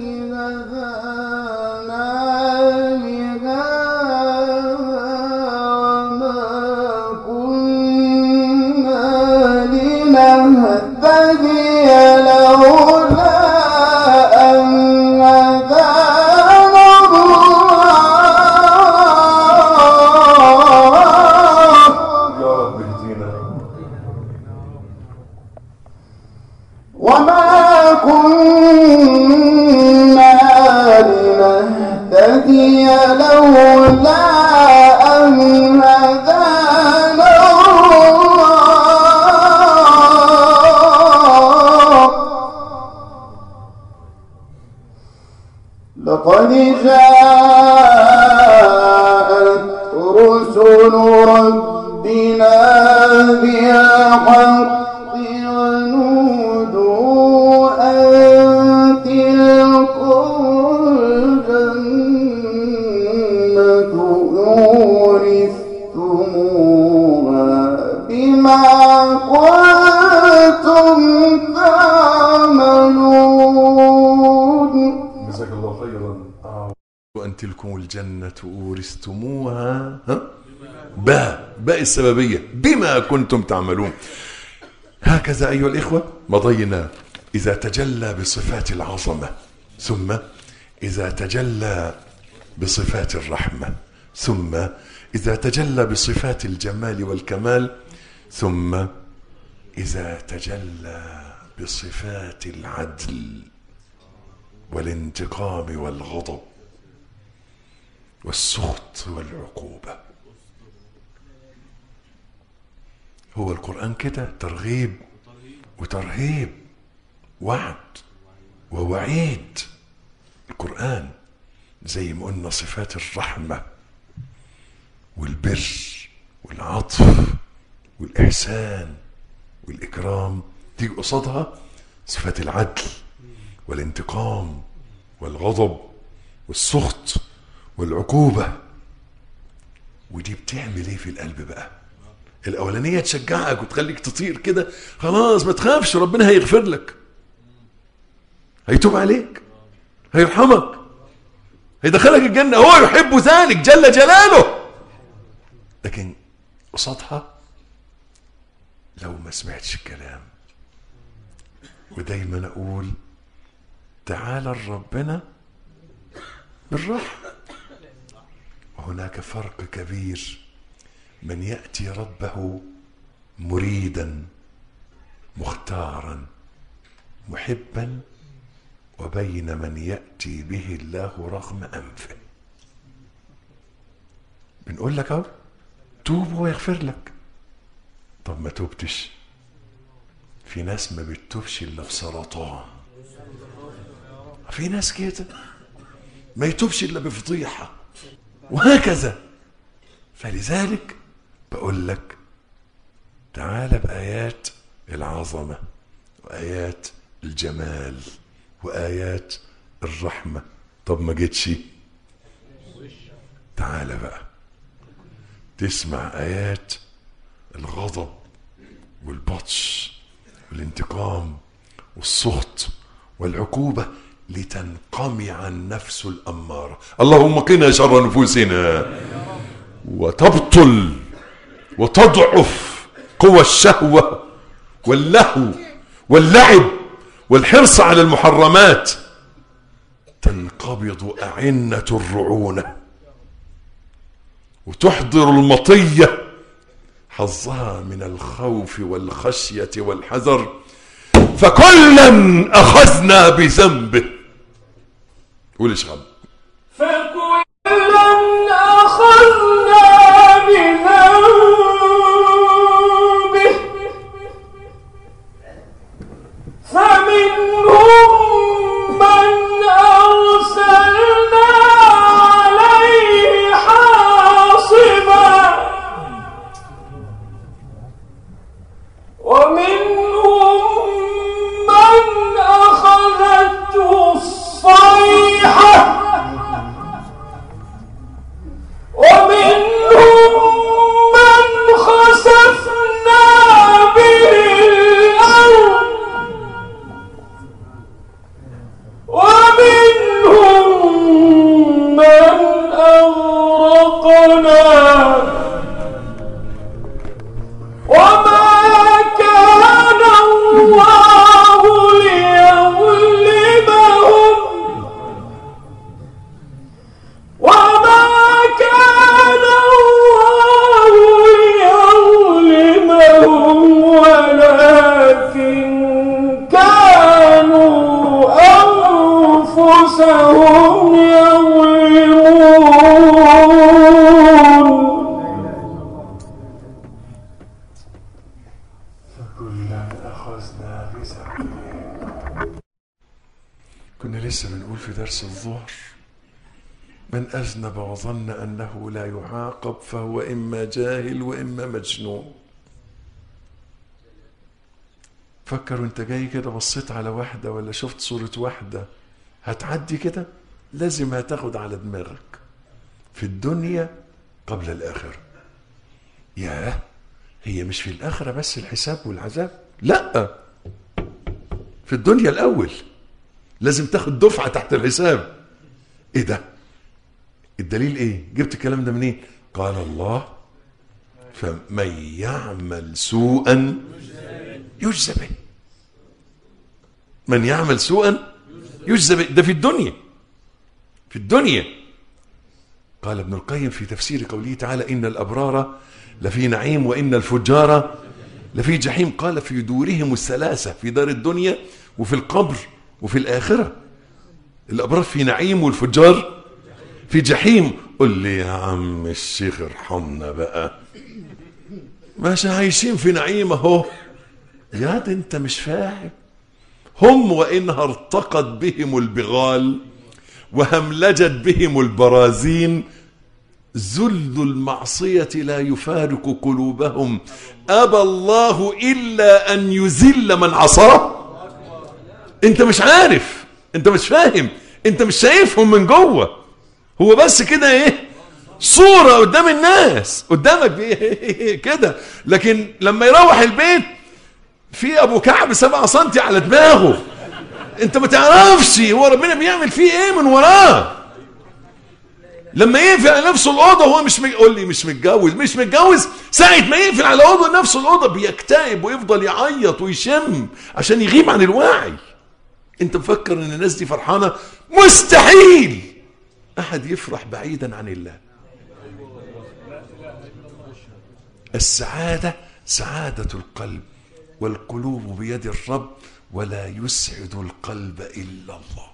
هدانا لهذا وما كنا لنهتدي لولا أن هدانا الله. يا رب اهدنا. وما كنا لنهتدي لولا أن هدانا الله. لقد جاءت رسل ربنا بالحق ونودوا أن تلكم الجنة أورثتموها بما كنتم تعملون. جزاك الله خيرا. وأن تلكم الجنة أورثتموها باء السببية بما كنتم تعملون. هكذا أيها الإخوة مضينا إذا تجلى بصفات العظمة، ثم إذا تجلى بصفات الرحمة، ثم إذا تجلى بصفات الجمال والكمال، ثم إذا تجلى بصفات العدل والانتقام والغضب والسخط والعقوبة. هو القرآن كده ترغيب وترهيب، وعد ووعيد. القرآن زي ما قلنا صفات الرحمة والبر والعطف والإحسان والإكرام، تيجي قصادها صفات العدل والانتقام والغضب والسخط والعقوبة. ودي بتعمل ايه في القلب بقى؟ الأولانية تشجعك وتخليك تطير كده، خلاص ما تخافش، ربنا هيغفر لك، هيتوب عليك، هيرحمك، هيدخلك الجنة، هو يحب ذلك جل جلاله. لكن قصادها لو ما سمعتش الكلام، ودايما أقول تعالى ربنا بالرحمة. وهناك فرق كبير من يأتي ربه مريدا مختارا محبا، وبين من يأتي به الله رغم أنفه. بنقول لك اهو توب ويغفر لك. طب ما توبتش؟ في ناس ما بتتوبش الا بسرطان، في ناس كده ما يتوبش الا بفضيحه، وهكذا. فلذلك بقول لك تعال بآيات العظمة وآيات الجمال وآيات الرحمة. طب ما جيتش، تعال بقى تسمع آيات الغضب والبطش والانتقام والسخط والعقوبة لتنقمع النفس الأمارة. اللهم قنا شر نفوسنا وتبطل وتضعف قوى الشهوة واللهو واللعب والحرص على المحرمات، تنقبض أعنة الرعونة وتحضر المطية حظها من الخوف والخشية والحذر، فكلا أخذنا بذنبه. قول إيش غب. فكلا أخذنا بذنبه فمنهم من أرسلنا عليه حاصبا ومنهم من أخذته الصيحة ومنهم من خسفنا به الأرض ومنهم من أغرقنا وما كان الله ليظلمهم وما كان الله ليظلمهم ولكن كانوا أنفسهم يظلمون. فكلا أخذنا بذنبه. كنا لسه بنقول في درس الظهر: من أذنب وظن أنه لا يعاقب فهو إما جاهل وإما مجنون. فكر وانت جاي كده بصيت على واحدة ولا شفت صورة واحدة هتعدي كده، لازم هتاخد على دماغك في الدنيا قبل الآخرة. ياه، هي مش في الآخرة بس الحساب والعذاب؟ لا، في الدنيا الأول لازم تاخد دفعة تحت الحساب. ايه ده؟ الدليل ايه؟ جبت الكلام ده منين؟ قال الله: فمن يعمل سوءا يجزى به. من يعمل سوءا يجزى به، ده في الدنيا. في الدنيا. قال ابن القيم في تفسير قوله تعالى: إن الأبرار لفي نعيم وإن الفجار لفي جحيم. قال: في دورهم الثلاثة، في دار الدنيا وفي القبر وفي الآخرة. الأبرار في نعيم والفجار في جحيم. قل لي يا عم الشيخ ارحمنا بقى، ماشي عايشين في نعيم اهو. يا ده انت مش فاهم. هم وإنها ارتقت بهم البغال وهملجت بهم البرازين، ذل المعصية لا يفارق قلوبهم، أبى الله إلا أن يذل من عصاه. انت مش عارف، انت مش فاهم، انت مش شايفهم من جوه. هو بس كده ايه، صورة قدام الناس، قدامك كده، لكن لما يروح البيت في ابو كعب 7 سنتي على دماغه. انت ما تعرفش هو ربنا بيعمل فيه ايه من وراه. لما يقفل على نفسه الاوضه وهو قول لي مش متجوز، ساعه ما يقفل على اوضه نفسه الاوضه بيكتئب ويفضل يعيط ويشم عشان يغيب عن الوعي. انت مفكر ان الناس دي فرحانه؟ مستحيل احد يفرح بعيدا عن الله. السعاده سعاده القلب، والقلوب بيد الرب ولا يسعد القلب الا الله.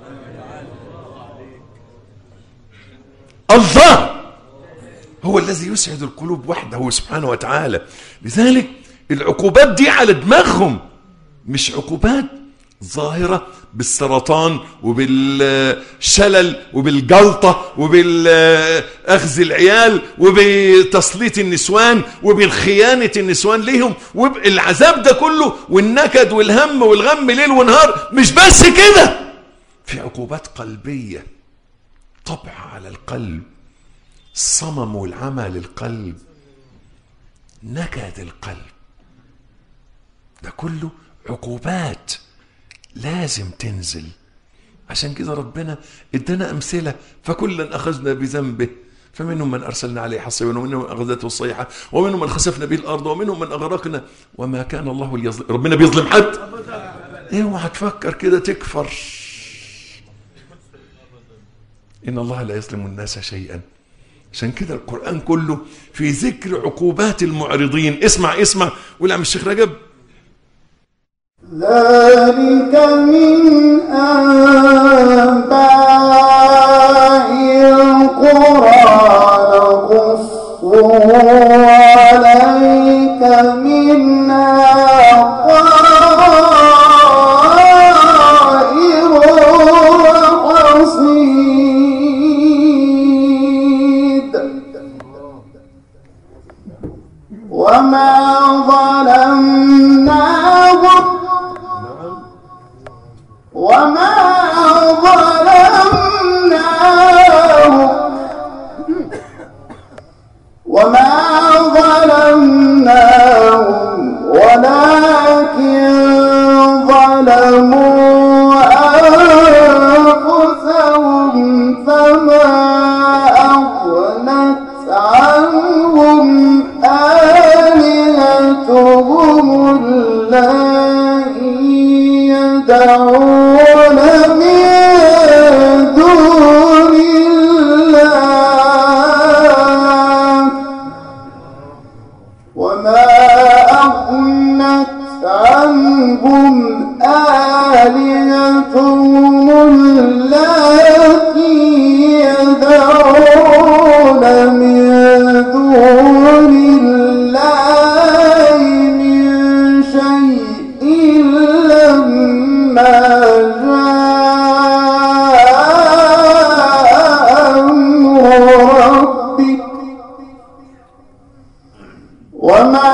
الله هو الذي يسعد القلوب وحده سبحانه وتعالى. لذلك العقوبات دي على دماغهم، مش عقوبات ظاهرة بالسرطان وبالشلل وبالجلطة وبالأخذ العيال وبتسليط النسوان وبالخيانة النسوان ليهم وبالعذاب ده كله والنكد والهم والغم ليل ونهار. مش بس كده، في عقوبات قلبية، طبع على القلب، الصمم والعمى للقلب، نكد القلب. ده كله عقوبات لازم تنزل. عشان كده ربنا ادانا امثله، فكلا اخذنا بذنبه فمنهم من ارسلنا عليه حصيبا ومنهم من اخذته الصيحه ومنهم من خسفنا به الارض ومنهم من اغرقنا وما كان الله ليظلم. ربنا بيظلم حد؟ اوعى تفكر كده تكفر. ان الله لا يظلم الناس شيئا. عشان كده القرآن كله في ذكر عقوبات المعرضين. اسمع قول يا عم الشيخ رجب. ذلك من أنباء القرى نقصه عليك منها قائم وحصيد وما ظلمناهم ولكن ظلموا أنفسهم فما أغنت عنهم آلهتهم التي يدعون من دون الله وما أغنت عنهم آلهتهم التي يدعون من دون الله من شيء لما جاء أمر ربك وما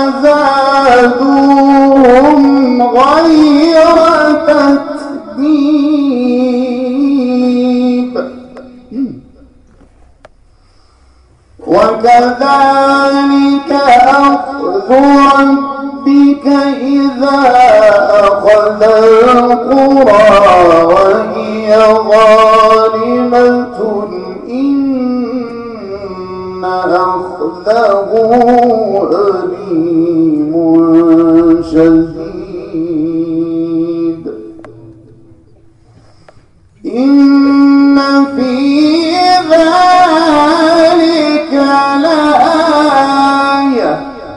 زادوهم غير تتبيب وكذلك أخذ ربك إذا أخذ القرى وهي ظالمة إن أخذه أليم شديد إن في ذلك لآية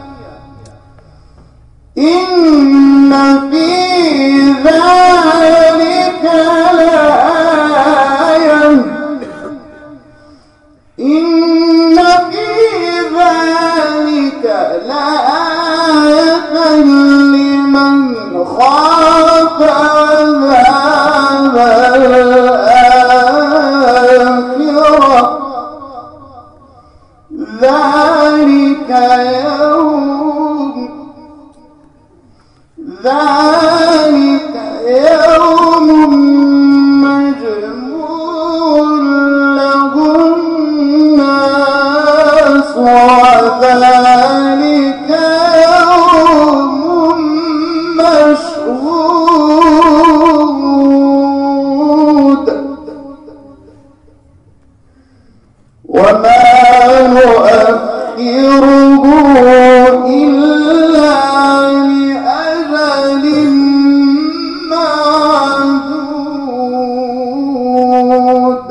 إن في ذلك لآية إن في ذلك لآية لمن خاف عذاب الآخرة ذلك يوم مجموع له الناس وذلك يوم مشهود وما نؤخره إلا لأجل معدود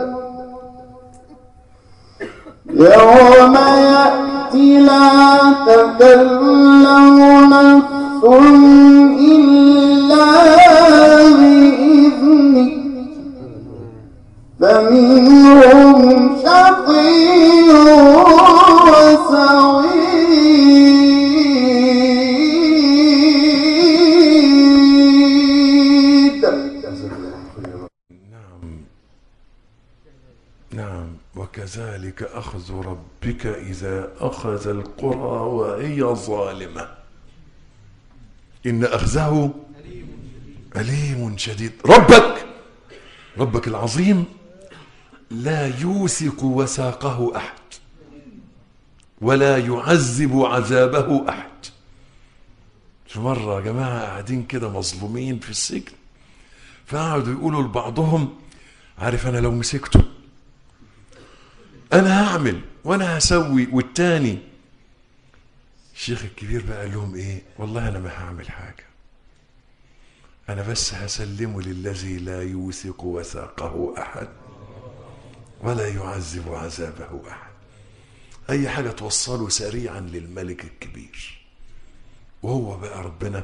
يوم يأتي لا تكلم نفس إلا بإذنه فمنهم شقي وسعيد. نعم وكذلك أخذ ربك إذا أخذ القرى وهي ظالمة إن أخذه أليم شديد. ربك العظيم لا يوثق وثاقه أحد ولا يعذب عذابه أحد. في مرة جماعة قاعدين كده مظلومين في السجن، فقعدوا يقولوا لبعضهم عارف أنا لو مسكته أنا هعمل وأنا هسوي. والتاني الشيخ الكبير بقى قال لهم إيه؟ والله أنا ما هعمل حاجة، أنا بس هسلمه للذي لا يوثق وثاقه أحد ولا يعذب عذابه أحد. أي حاجة توصله سريعا للملك الكبير، وهو بقى ربنا.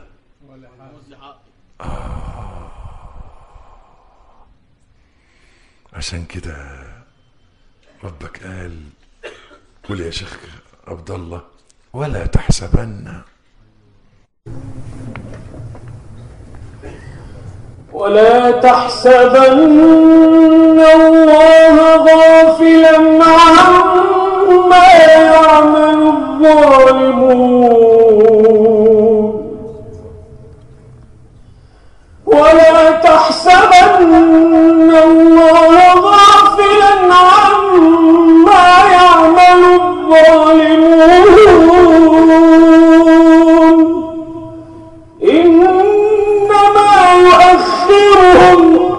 عشان كده ربك قال، قول يا شيخ عبد الله، ولا تحسبن الله غافلا عما يعمل الظالمون، ولا تحسبن الله غافلا عما يعمل الظالمون، إنما يؤخرهم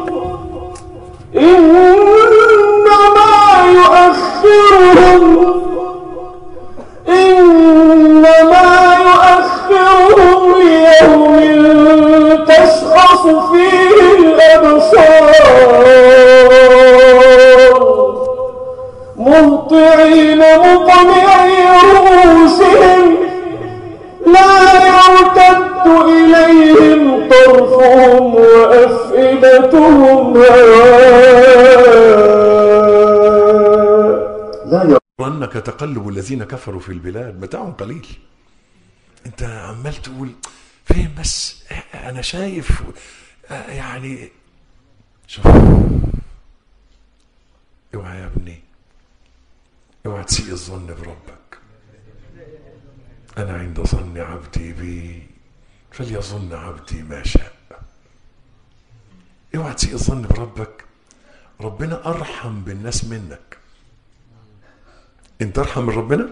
ليوم تشخص فيه الأبصار، مهطعين مقنعي رؤوسهم لا يرتد إليهم طرفهم وأفئدتهم هواء. لا يغرنك تقلب الذين كفروا في البلاد متاع قليل. انت عمال تقول فين بس انا شايف يعني. شوف، اوعى يا ابني، اوعى تسيء الظن بربك. انا عند ظن عبدي بي فليظن عبدي ما شاء. اوعى تسيء الظن بربك. ربنا ارحم بالناس منك. انت ارحم من ربنا؟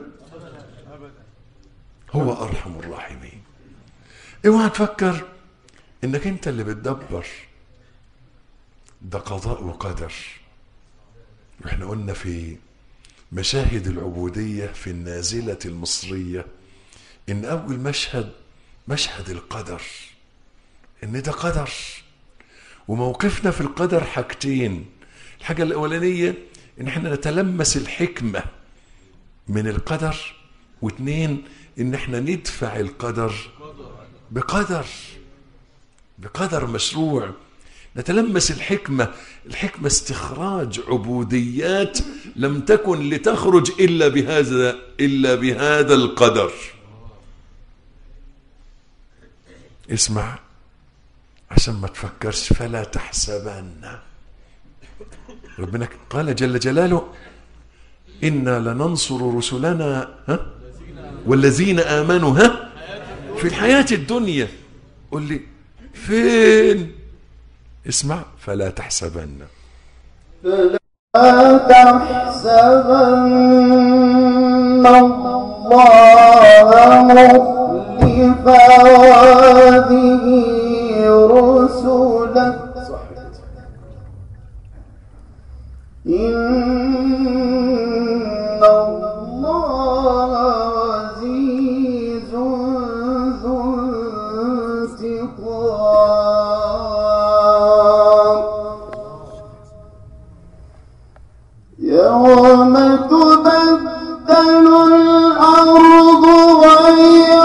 هو ارحم الراحمين. اوعى تفكر انك انت اللي بتدبر، ده قضاء وقدر. واحنا قلنا في مشاهد العبودية في النازلة المصرية ان اول مشهد القدر، ان ده قدر. وموقفنا في القدر حاجتين. الحاجة الاولانية ان احنا نتلمس الحكمة من القدر، واثنين ان احنا ندفع القدر بقدر مشروع. نتلمس الحكمة استخراج عبوديات لم تكن لتخرج إلا بهذا القدر. اسمع عشان ما تفكرش. فلا تحسبن، ربنا قال جل جلاله إنا لننصر رسلنا والذين آمنوا في الحياة الدنيا. قل لي فين؟ اسمع، فلا تحسبن فلا تحسبن الله مخلف وعده رسله، إن الله عزيز ذو انتقام. يوم تبدل الأرض غير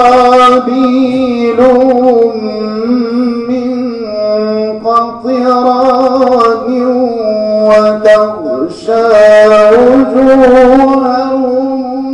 سرابيل من قطران وتغشى وجوههم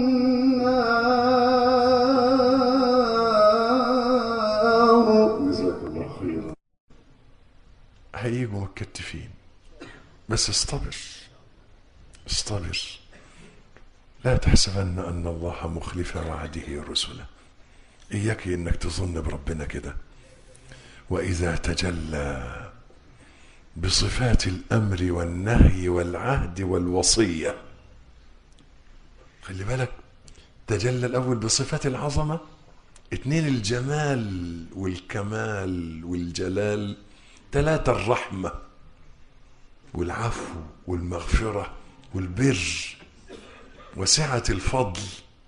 النار. جزاك الله خيرا. هيجوا متكتفين، بس اصطبر اصطبر. لا تحسبن أن الله مخلف وعده رسله. إياك إنك تظن بربنا كده. وإذا تجلى بصفات الأمر والنهي والعهد والوصية، خلي بالك، تجلى الأول بصفات العظمة، 2 الجمال والكمال والجلال، 3 الرحمة والعفو والمغفرة والبر وسعة الفضل،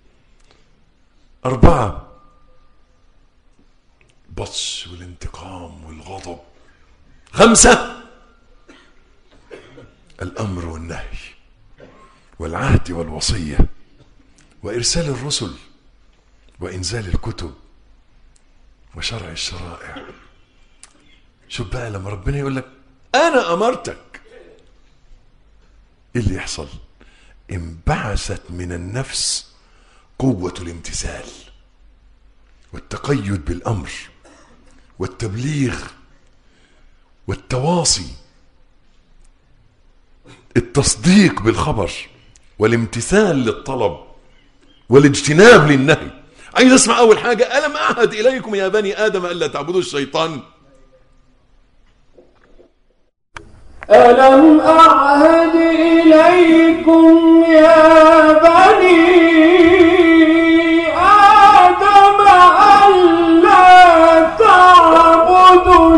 4 البطش والانتقام والغضب، 5 الأمر والنهي والعهد والوصية وإرسال الرسل وإنزال الكتب وشرع الشرائع. شوف بقى لما ربنا يقول لك أنا أمرتك، إيه اللي يحصل؟ انبعثت من النفس قوة الامتثال والتقيد بالأمر والتبليغ والتواصي، التصديق بالخبر والامتثال للطلب والاجتناب للنهي. عايز اسمع أول حاجة، ألم أعهد إليكم يا بني آدم ألا تعبدوا الشيطان؟ ألم أعهد إليكم يا بني آدم ألا تعبدوا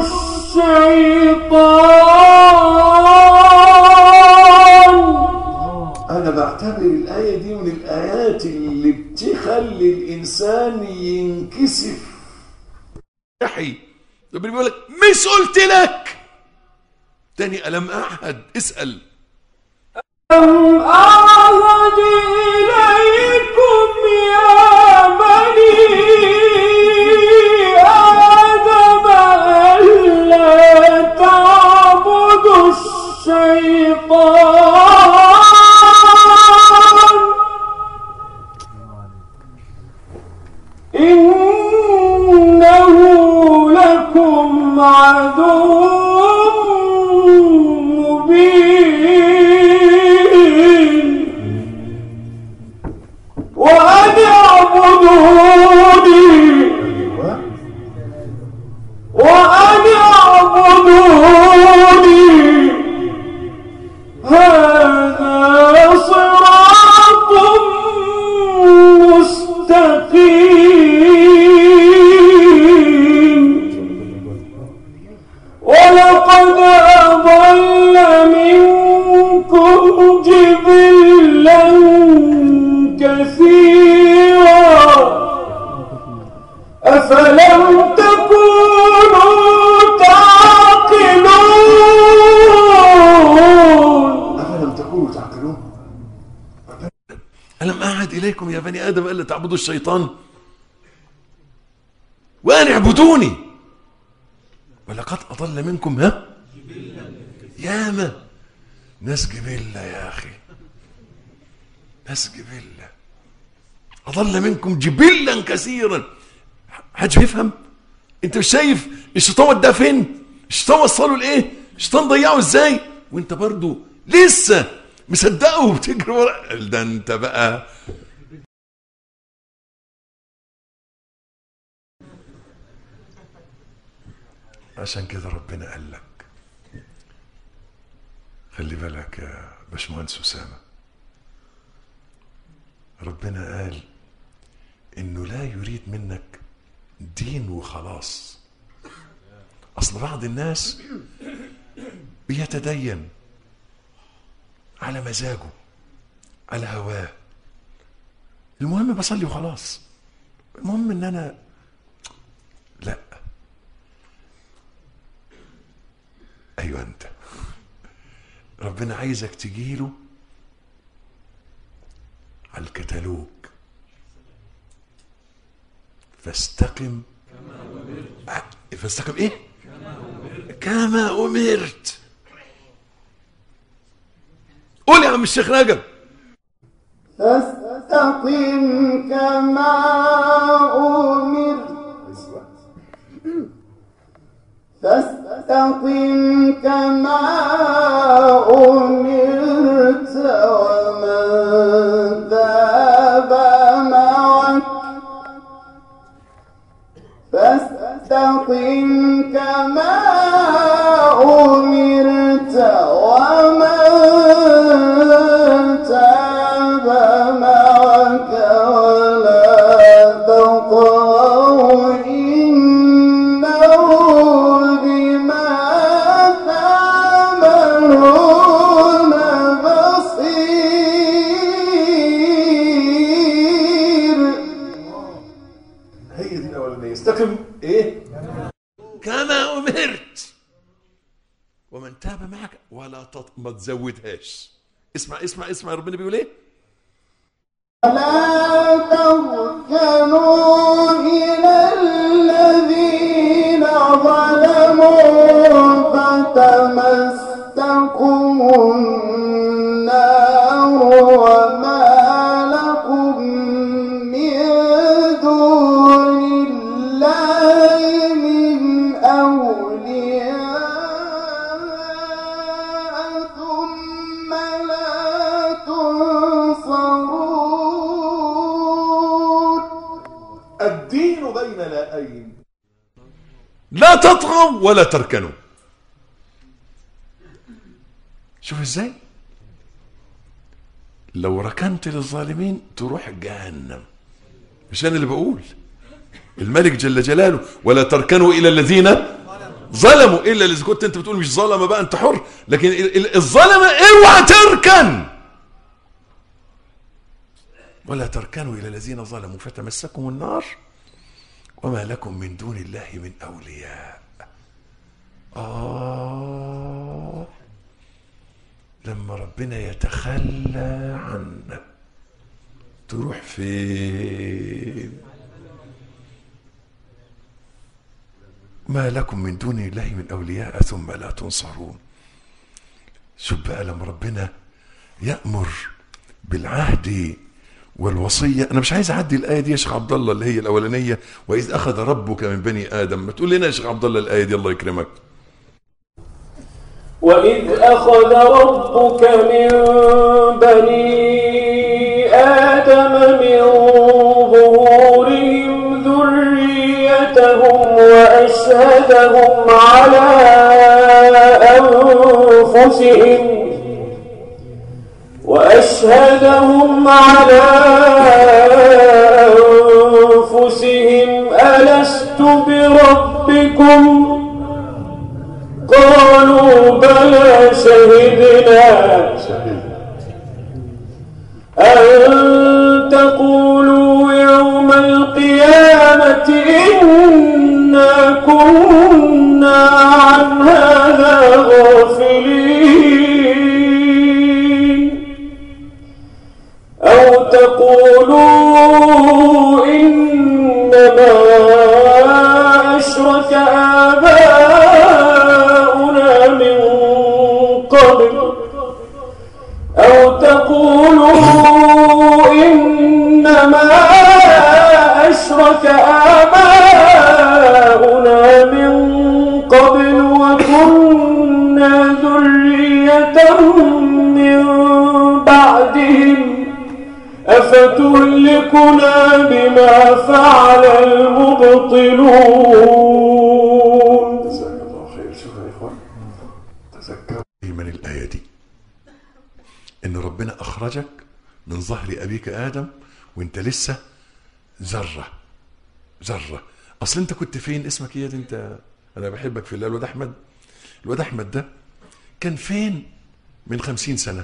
الشيطان. أنا بعتبر الآية دي من الآيات اللي بتخلي الإنسان ينكسف. يحيي ربنا بيقول لك مش قلت لك؟ تاني ألم أعهد، اسأل. ألم أعهد إليكم يا بني آدم ألا تعبدوا الشيطان إنه لكم عدو وأن اعبدوني هذا صراط مستقيم. ولقد أضل منكم جبلا كثيرا أفلم تكونوا تعقلون. ألم أعهد إليكم يا بني آدم ألا تعبدوا الشيطان وأن اعبدوني. ولقد أضل منكم ياما ناس جبلة يا أخي، ناس جبلة. أضل منكم جبلا كثيرا. حد يفهم؟ أنت مش شايف الشيطان وداه فين؟ الشيطان وصله لإيه؟ الشيطان ضيعه إزاي؟ وأنت برضو لسه مصدقه وبتجري ورا. ده أنت بقى عشان كده ربنا قال لك خلي بالك يا باشمهندس أسامة، ربنا قال إنه لا يريد منك دين وخلاص. أصل بعض الناس بيتدين على مزاجه على هواه، المهم بصلي وخلاص، المهم إن أنا لا. أيوة أنت ربنا عايزك تجيله على الكتالوج فاستقم فاستقم ايه كما امرت. قول يا عم الشيخ رجب. فاستقم كما أمرت فاستقم كما أمرت ومن تاب معك فاستقم كما أمرت ومن تاب معك ولا تطغوا إنه بما تعملون بصير. هي دي الاولانيه. استقم ايه كما امرت ومن تاب معك ولا ما تزودهاش. اسمع ربنا بيقول ايه. ولا تركنوا إلى الذين ظلموا فتمسكم النار وما لكم من دون الله من أولياء ثم لا تنصرون. الدين بين لاءين لا تطغوا ولا تركنوا. شوف ازاي لو ركنت للظالمين تروح جهنم. مش انا اللي بقول، الملك جل جلاله. ولا تركنوا الى الذين ظلموا الا اذا كنت انت بتقول مش ظلمه بقى انت حر، لكن الظلمه اوعى تركن. ولا تركنوا الى الذين ظلموا فتمسكم النار وما لكم من دون الله من اولياء. لما ربنا يتخلى عنك تروح فين؟ ما لكم من دون الله من أولياء ثم لا تنصرون. شوف بقى لما ربنا يأمر بالعهد والوصية. أنا مش عايز أعدي الآية دي يا شيخ عبد الله اللي هي الأولانية، وإذ أخذ ربك من بني آدم. ما تقول لنا يا شيخ عبد الله الآية دي الله يكرمك. وإذ أخذ ربك من بني آدم من ظهورهم ذريتهم وأشهدهم على أنفسهم ألست بربكم قالوا بلى شهدنا أن تقولوا يوم القيامة إنا كنا عن هذا غافلين أو تقولوا إنما أشرك آباؤنا من قبل أو تقولوا إنما أشرك آباؤنا من قبل وكنا ذرية من بعدهم أفتهلكنا بما فعل المبطلون. جزاك الله خير. شوف يا إخوان، تذكروا من الآية دي إن ربنا أخرجك من ظهر أبيك آدم وإنت لسه ذرة. أصل أنت كنت فين؟ اسمك إيه أنت؟ أنا بحبك في الله. الواد أحمد ده كان فين من 50 سنة؟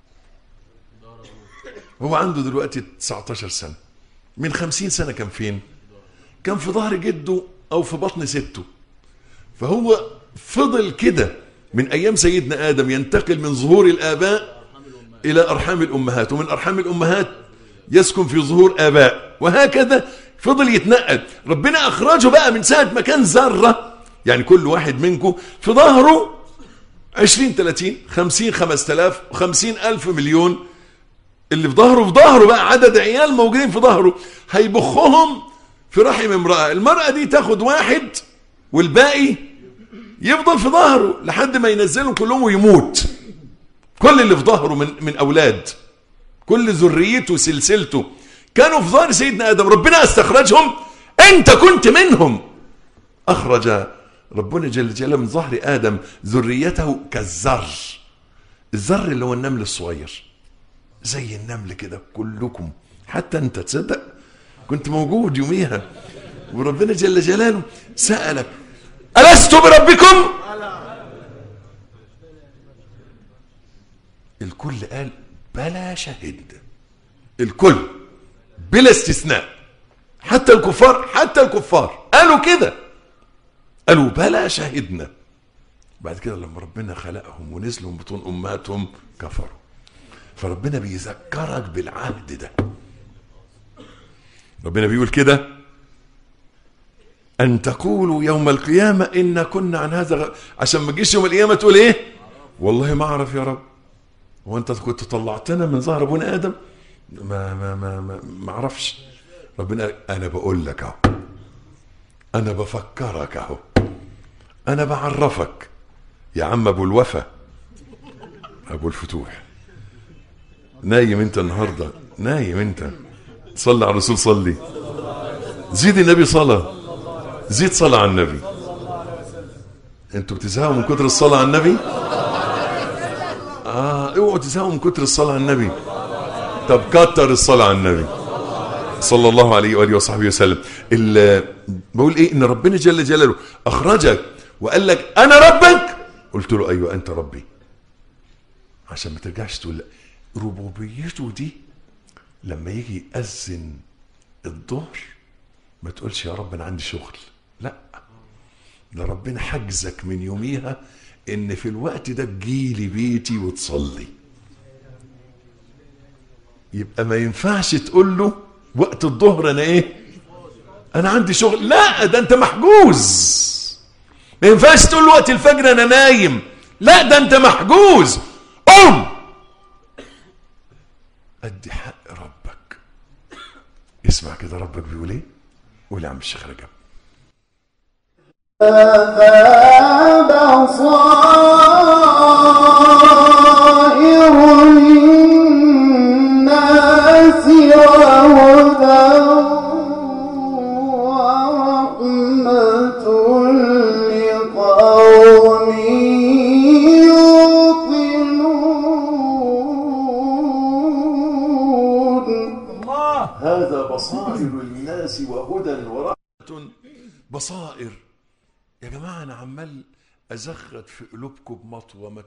هو عنده دلوقتي 19 سنة. من 50 سنة كان فين؟ كان في ظهر جده أو في بطن سته. فهو فضل كده من أيام سيدنا آدم ينتقل من ظهور الآباء إلى أرحام الأمهات، ومن أرحام الأمهات يسكن في ظهور آباء، وهكذا فضل يتنقل. ربنا اخرجه بقى من ساعه ما كان ذره. يعني كل واحد منكم في ظهره 20 30 50 5000 50,000 مليون. اللي في ظهره بقى عدد عيال موجودين في ظهره، هيبخهم في رحم امرأة. المرأة دي تاخد واحد والباقي يفضل في ظهره لحد ما ينزلهم كلهم ويموت. كل اللي في ظهره من أولاد، كل ذريته وسلسلته كانوا في ظهر سيدنا آدم. ربنا استخرجهم، أنت كنت منهم. أخرج ربنا جل جلاله من ظهر آدم ذريته كالذر. الذر اللي هو النمل الصغير، زي النمل كده كلكم، حتى أنت تصدق كنت موجود يوميها. وربنا جل جلاله سألك ألست بربكم؟ الكل قال بلا شهد. الكل بلا استثناء، حتى الكفار قالوا كده، قالوا بلا شهدنا. بعد كده لما ربنا خلقهم ونزلوا من بطون أمهاتهم كفروا. فربنا بيذكرك بالعهد ده. ربنا بيقول كده أن تقولوا يوم القيامة إن كنا عن هذا عشان ما تجيش يوم القيامة تقول إيه؟ والله ما أعرف يا رب، وأنت كنت طلعتنا من ظهر أبونا آدم ما أعرفش. ربنا أنا بقول لك أهو، أنا بفكرك أهو، أنا بعرفك يا عم أبو الوفا، أبو الفتوح. نايم أنت النهاردة، نايم أنت. صلي على الرسول، صلي، زيد النبي صلاة، زيد صلاة على النبي. انتوا بتزهقوا من كتر الصلاة على النبي؟ اوعوا تزهقوا من كتر الصلاة على النبي. طب كتر الصلاة على النبي صلى الله عليه وآله وصحبه وسلم. بقول ايه؟ ان ربنا جل جلاله اخرجك وقال لك انا ربك. قلت له ايوه انت ربي، عشان ما ترجعش تقول لا. ربوبيته دي لما يجي يأذن الظهر ما تقولش يا رب انا عندي شغل، لا، ده ربنا حجزك من يوميها ان في الوقت ده تجيلي بيتي وتصلي. يبقى ما ينفعش تقول له وقت الظهر انا ايه؟ انا عندي شغل، لا، ده انت محجوز. ما ينفعش تقول له وقت الفجر انا نايم، لا، ده انت محجوز. قوم ادي حق ربك. اسمع كده ربك بيقول ايه؟ قول يا عم الشيخ رجب. بصائر للناس وهدى ورحمة لقوم يوقنون. هذا بصائر للناس وهدى ورحمة. بصائر يا جماعة. أنا عمال أزخرت في قلوبكم بمطوة.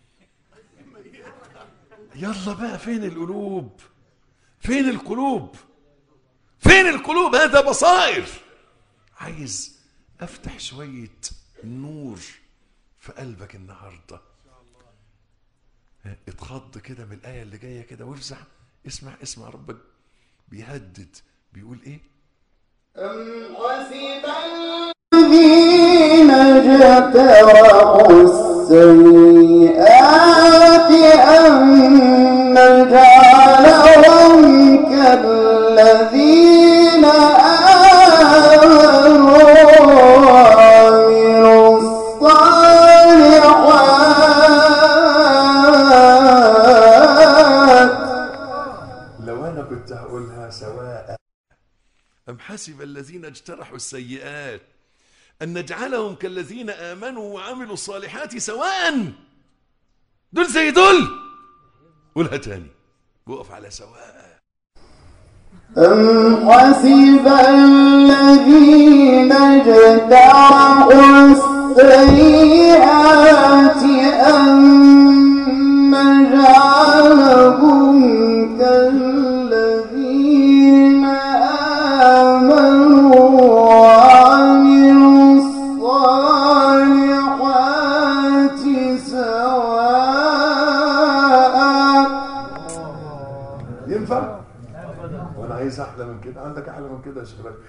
يلا بقى، فين القلوب؟ فين القلوب؟ فين القلوب؟ هذا بصائر. عايز أفتح شوية نور في قلبك النهاردة. اتخض كده من الآية اللي جاية كده وافزع. اسمع ربك بيهدد، بيقول إيه؟ أم حسب الذين اجترحوا السيئات أن نجعلهم كالذين آمنوا وعملوا الصالحات. لو أنا كنت هقولها سواء. أم حسب الذين اجترحوا السيئات أن نجعلهم كالذين آمنوا وعملوا الصالحات سواء. دول زي دول. قولها تاني، وقف على سواء. أم حسب الذين اجترحوا السيئات أن نجعلهم كالذين آمنوا وعملوا الصالحات سواء. ينفع؟ وانا عايز احلى من كده. عندك احلى من كده يا شغلك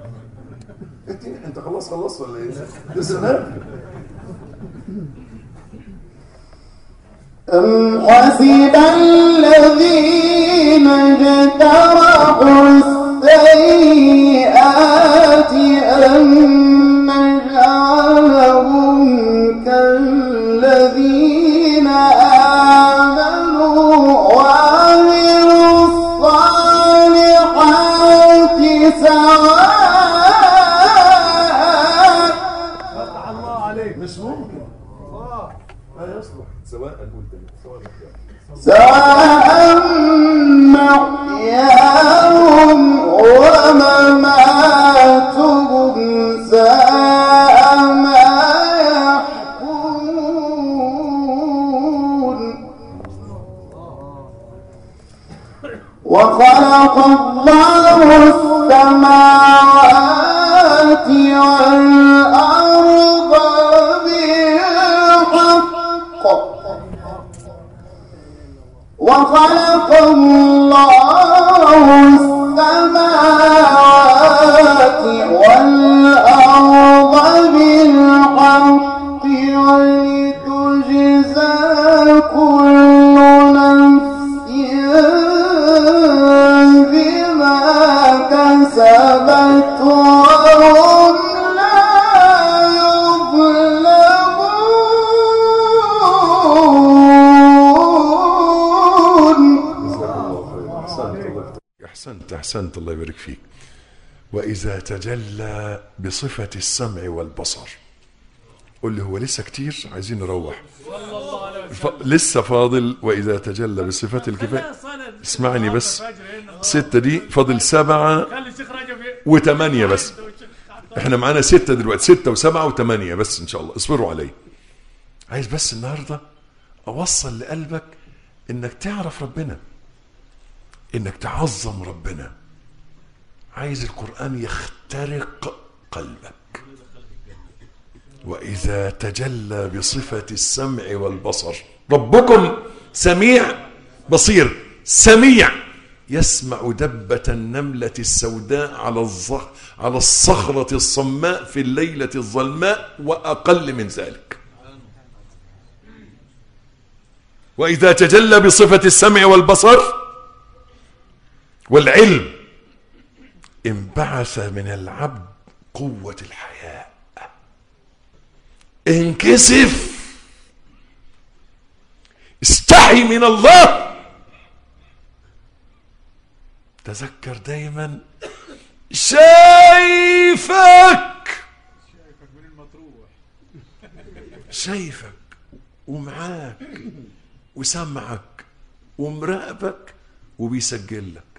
انت خلصت ولا ايه؟ لسه نام. أم حسب الذين اجترحوا السيئات أن نجعلهم كالذين آمنوا وعملوا الصالحات سواء. فتح الله عليك. مش ممكن لا يصلح سواء محياهم ومماتهم ساء ما يحكمون. وخلق الله السماوات والأرض بالحق وخلق الله السماوات والأرض بالحق ولتجزى كل نفس بما كسبت وهم لا يظلمون. أحسنت الله يبارك فيك. وإذا تجلى بصفة السمع والبصر. قل لي هو لسه كتير عايزين نروح لسه فاضل. وإذا تجلى بصفة الكفاية اسمعني بس 6 دي فاضل 7 و8 بس. احنا معانا 6 دلوقتي 6 و7 و8 بس ان شاء الله اصبروا علي. عايز بس النهاردة اوصل لقلبك انك تعرف ربنا انك تعظم ربنا. عايز القرآن يخترق قلبك. وإذا تجلى بصفة السمع والبصر. ربكم سميع بصير. سميع يسمع دبة النملة السوداء على الصخرة الصماء في الليلة الظلماء وأقل من ذلك. وإذا تجلى بصفة السمع والبصر والعلم انبعث من العبد قوة الحياء. انكسف استحي من الله. تذكر دايما شايفك ومعاك وسمعك ومراقبك وبيسجل لك.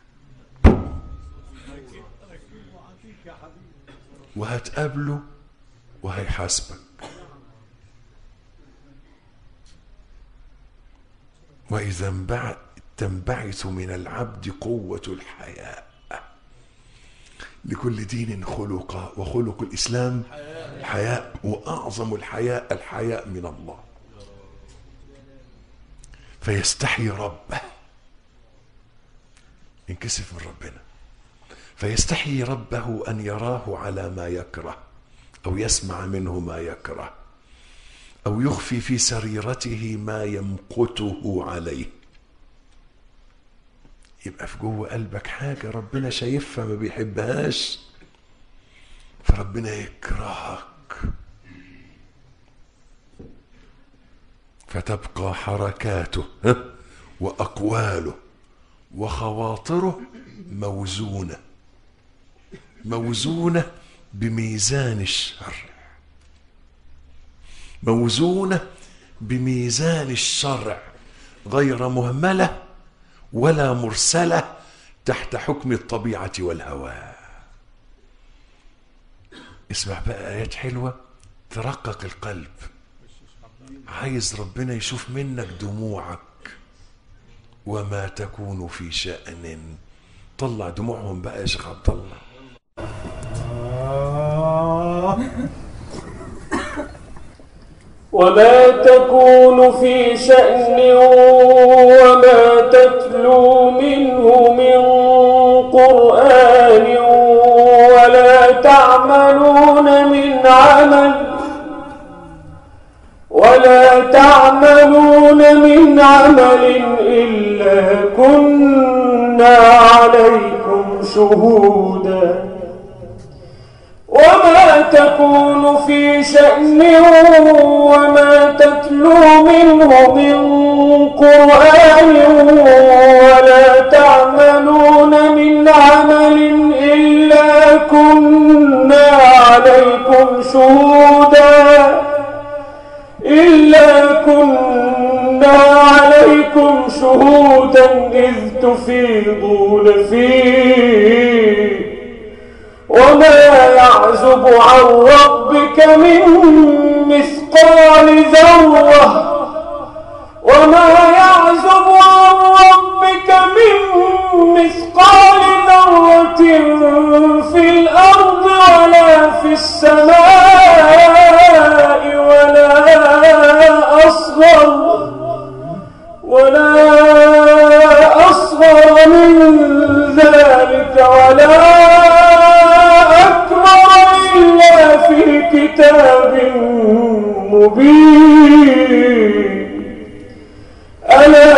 وهتقابله وهيحاسبك. وإذا تنبعث من العبد قوة الحياء. لكل دين خلق وخلق الإسلام الحياء. وأعظم الحياء من الله. فيستحي ربه. ينكسف من ربنا. فيستحي ربه أن يراه على ما يكره أو يسمع منه ما يكره أو يخفي في سريرته ما يمقته عليه. يبقى في جوه قلبك حاجة ربنا شايفها ما بيحبهاش فربنا يكرهك. فتبقى حركاته وأقواله وخواطره موزونة بميزان الشرع. موزونة بميزان الشرع غير مهملة ولا مرسلة تحت حكم الطبيعة والهوى. اسمع بقى آيات حلوة ترقق القلب. عايز ربنا يشوف منك دموعك. وما تكون في شأن. طلع دموعهم بقى يا شيخ عبد الله. وما تكون في شأن وما تتلو منه من قرآن تعملون من عمل إلا كنا عليكم شهودا وما تكون في شأن وما تتلو منه من قرآن ولا تعملون من عمل إلا كنا عليكم شهودا إذ تفيضون فيه وما يعزب عن ربك من مثقال ذرة في الأرض ولا في السماء ولا أصغر من ذلك ولا أكبر إلا في كتاب مبين ألا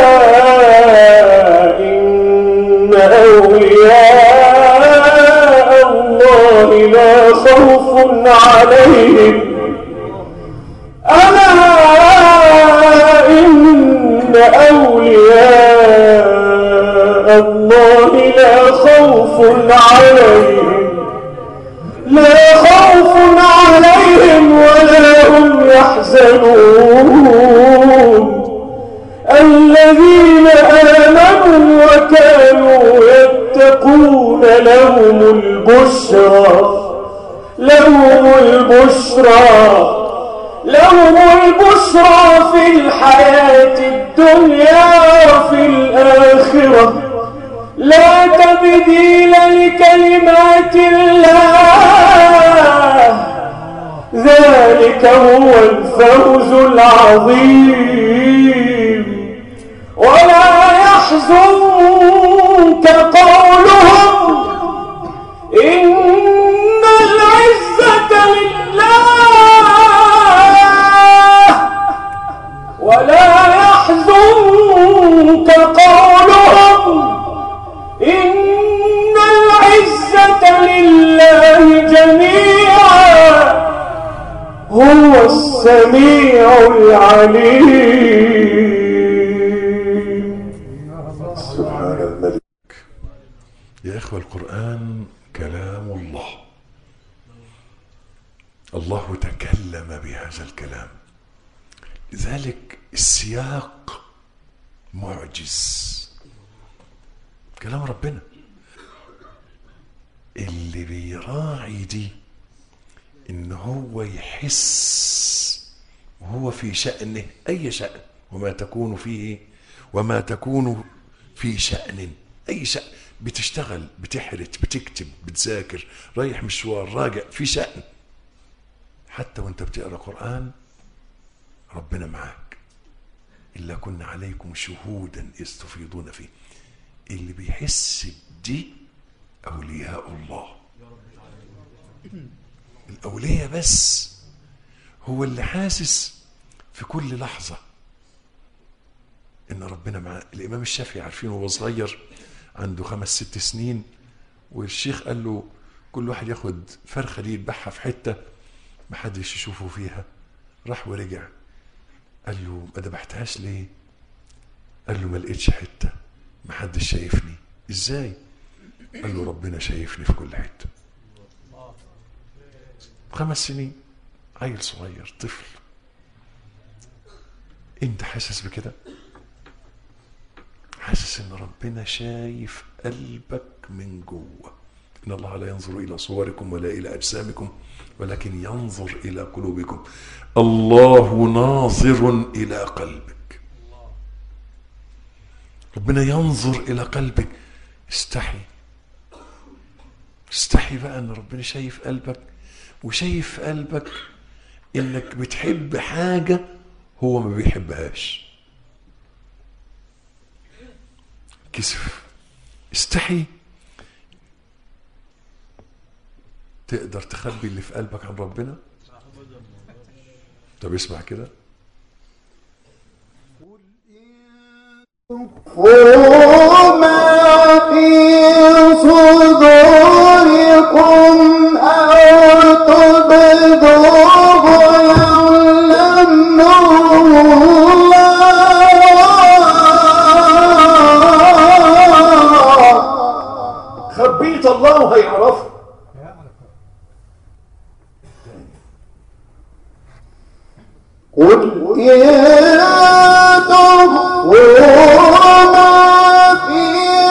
إن أولياء الله لا خوف عليهم ولا هم يحزنون الذين آمنوا وكانوا يتقون لهم البشرى في الحياة الدنيا وفي الآخرة لا تبديل لكلمات الله ذلك هو الفوز العظيم ولا يحزنك قولهم إن العزة لله ولا يحزنك قولهم إن العزة لله جميعا هو السميع العليم. سبحان الملك. يا إخوة، القرآن كلام الله. الله تكلم بهذا الكلام، لذلك السياق معجز. كلام ربنا اللي بيراعي دي إن هو يحس وهو في شأنه أي شأن، وما تكون في شأن أي شأن، بتشتغل، بتحرت، بتكتب، بتذاكر، رايح مشوار، راجع، في شأن. حتى وانت بتقرأ قرآن ربنا معاك. إلا كنا عليكم شهودا إذ تفيضون فيه. اللي بيحس بدي أولياء الله. الأولياء بس هو اللي حاسس في كل لحظة إن ربنا معاه. الإمام الشافعي عارفينه وهو صغير عنده 5-6 سنين، والشيخ قال له كل واحد ياخد فرخة دي يذبحها في حتة محدش يشوفه فيها. راح ورجع قال له ما ذبحتهاش ليه؟ قال له ما لقيتش حتة، محدش شايفني. ازاي؟ قال له ربنا شايفني في كل حتة. 5 سنين، عيل صغير، طفل. انت حاسس بكده؟ حاسس ان ربنا شايف قلبك من جوه. ان الله لا ينظر الى صوركم ولا الى اجسامكم ولكن ينظر الى قلوبكم. الله ناظر الى قلبك. ربنا ينظر الى قلبك. استحي بقى ان ربنا شايف قلبك، وشايف قلبك انك بتحب حاجة هو ما بيحبهاش. كسف. استحي تقدر تخبي اللي في قلبك عن ربنا؟ طب اسمع كده. وما في صدوركم أو تبدوه يعلمه الله. خبيت الله هيعرفه. قل إن تخفوا ما في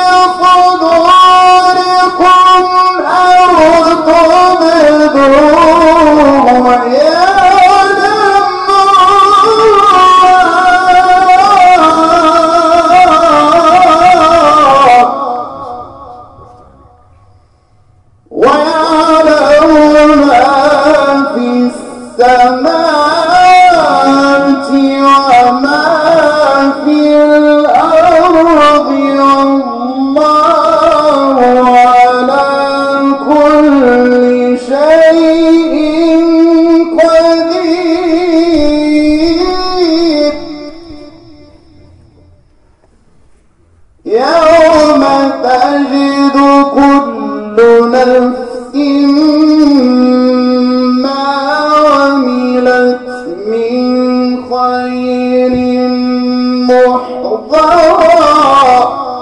صدوركم أو تبدوه يعلمه الله ويعلم ما في السماوات وما في الأرض والله على كل شيء قدير. يوم تجد كل نفس ما عملت من خير محضرا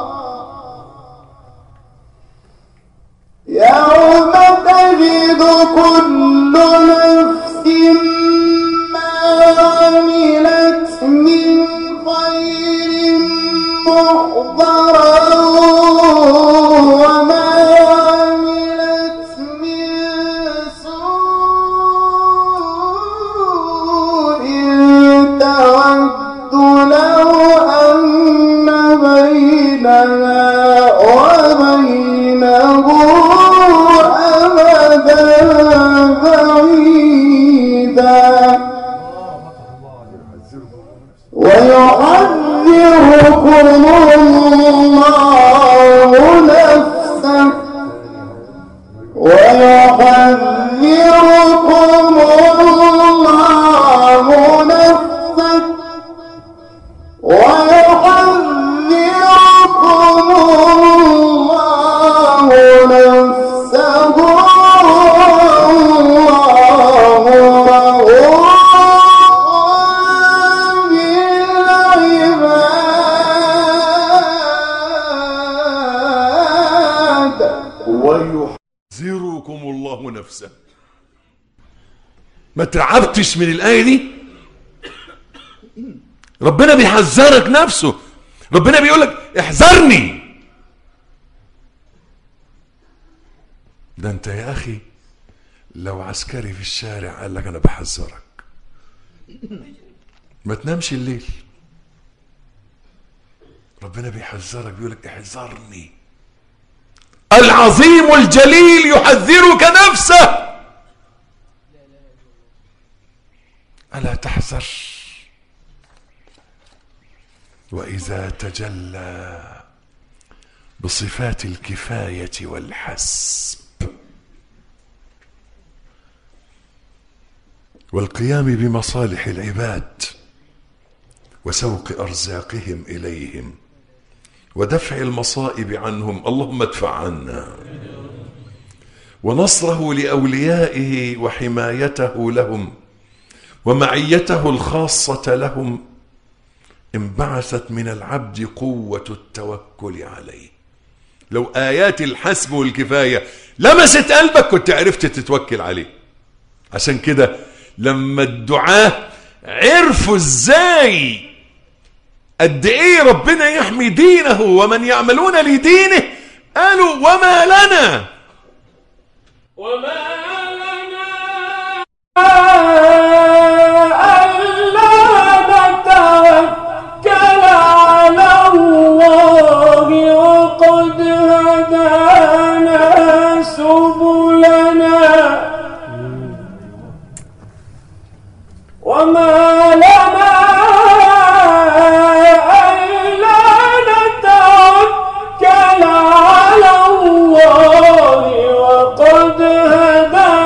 يوم تجد كل نفس ما عملت من خير محضرا وما عملت من سوء تود لو أن بينها وبينه أمدا بعيدا ويحذركم الله نفسه ويحذركم الله نفسه ويحذركم الله نفسه والله رؤوف بالعباد. ويحذركم الله نفسه. ما تعبتش من الآية دي؟ ربنا بيحذرك نفسه. ربنا بيقولك احذرني. ده انت يا اخي لو عسكري في الشارع قال لك انا بحذرك ما تنامش الليل. ربنا بيحذرك بيقولك احذرني. العظيم الجليل يحذرك نفسه. ألا تحذر؟ وإذا تجلى بصفات الكفاية والحسب والقيام بمصالح العباد وسوق أرزاقهم إليهم ودفع المصائب عنهم، اللهم ادفع عنا، ونصره لأوليائه وحمايته لهم ومعيته الخاصة لهم، انبعثت من العبد قوة التوكل عليه. لو آيات الحسب والكفاية لمست قلبك كنت عرفت تتوكل عليه. عشان كده لما الدعاة عرفوا ازاي قد ايه ربنا يحمي دينه ومن يعملون لدينه قالوا وما لنا وما لنا ألا نتوكل على الله وقد هدانا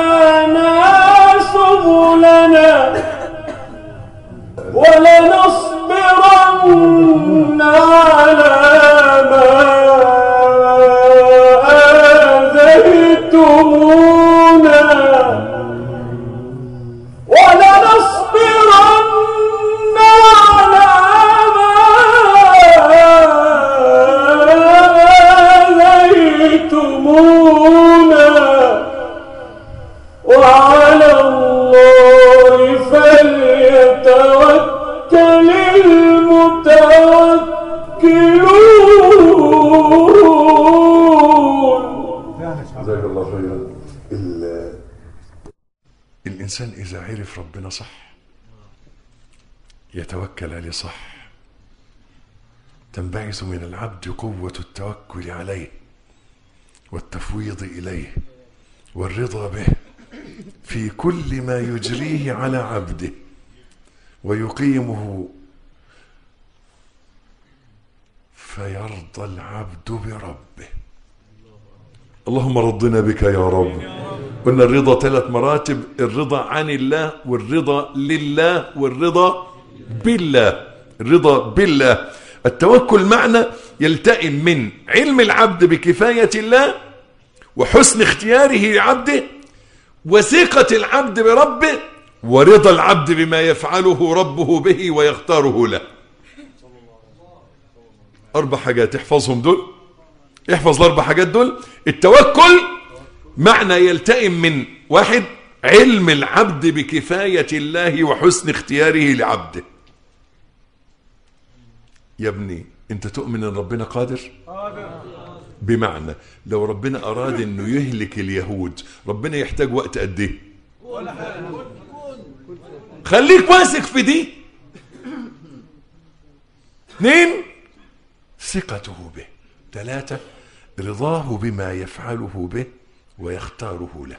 وعلى الله فليتوكل المتوكلون. جزاك الله خيرا. الإنسان إذا عرف ربنا صح يتوكل عليه صح، تنبعث من العبد قوة التوكل عليه والتفويض إليه والرضا به في كل ما يجريه على عبده ويقيمه، فيرضى العبد بربه. اللهم رضنا بك يا رب. قلنا الرضا 3 مراتب: الرضا عن الله، والرضا لله، والرضا بالله. الرضا بالله. التوكل معنى يلتئم من علم العبد بكفاية الله وحسن اختياره لعبده وثقة العبد بربه ورضا العبد بما يفعله ربه به ويختاره له. 4 حاجات احفظهم دول. احفظ ال4 حاجات دول. التوكل معنى يلتئم من 1 علم العبد بكفاية الله وحسن اختياره لعبده. يا ابني انت تؤمن ان ربنا قادر؟ بمعنى لو ربنا اراد انه يهلك اليهود ربنا يحتاج وقت قد ايه؟ خليك واثق في دي. 2 ثقته به. 3 رضاه بما يفعله به ويختاره له.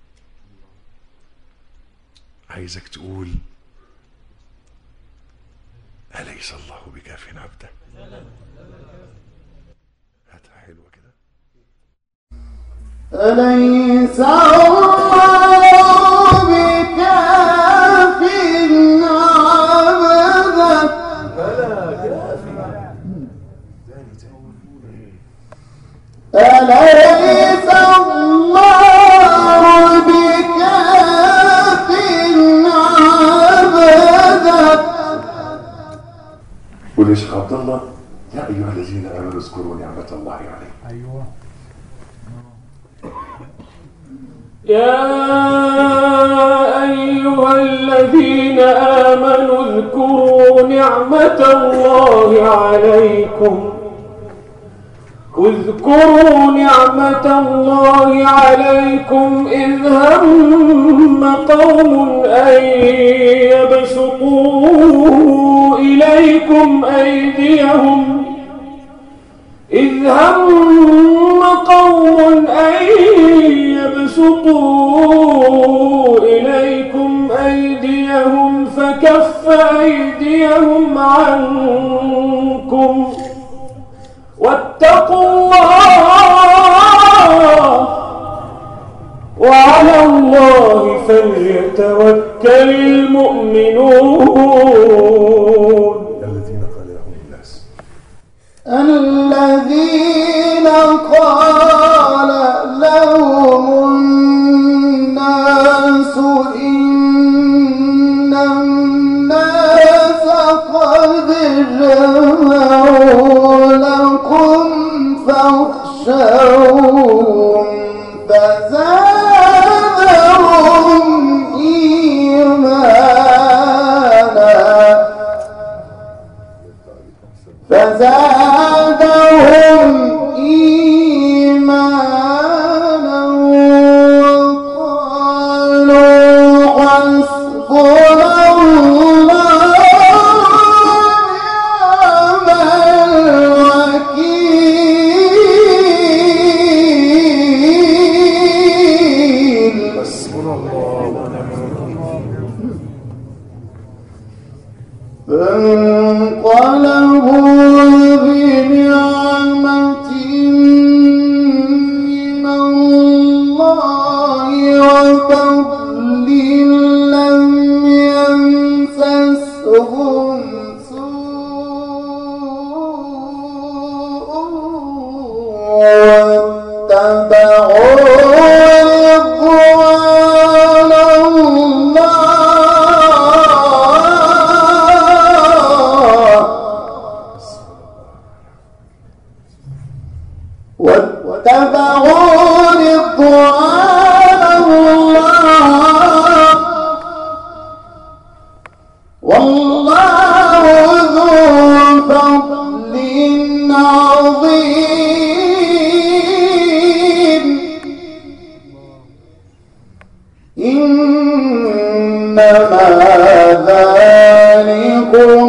عايزك تقول أليس الله بكاف عبده؟ هاتها حلوة كده. أليس الله بكاف عبده؟ أليس الله بكاف عبده؟ قل يا شيخ عبد الله: يا أيها الذين آمنوا اذكروا نعمة الله عليكم. ايوه. يا أيها الذين آمنوا اذكروا نعمة الله عليكم. اذكروا نعمة الله عليكم إذ هم قوم أن يبسطوا إليكم أيديهم إذ هم قوم أن يبسطوا إليكم أيديهم فكف أيديهم عنكم واتقوا الله وعلى الله فليتوكل المؤمنون. الذين قال لهم الناس الذين قال لهم الناس إن الناس قد جمعوا لكم فاخشوهم فزادهم إيمانا وقالوا حسبنا الله ونعم الوكيل. حسبنا الله ونعم الوكيل. فانقلبوا بنعمة من الله وفضل لم يمسسهم سوء واتبعوا رضوان الله إنما ذلكم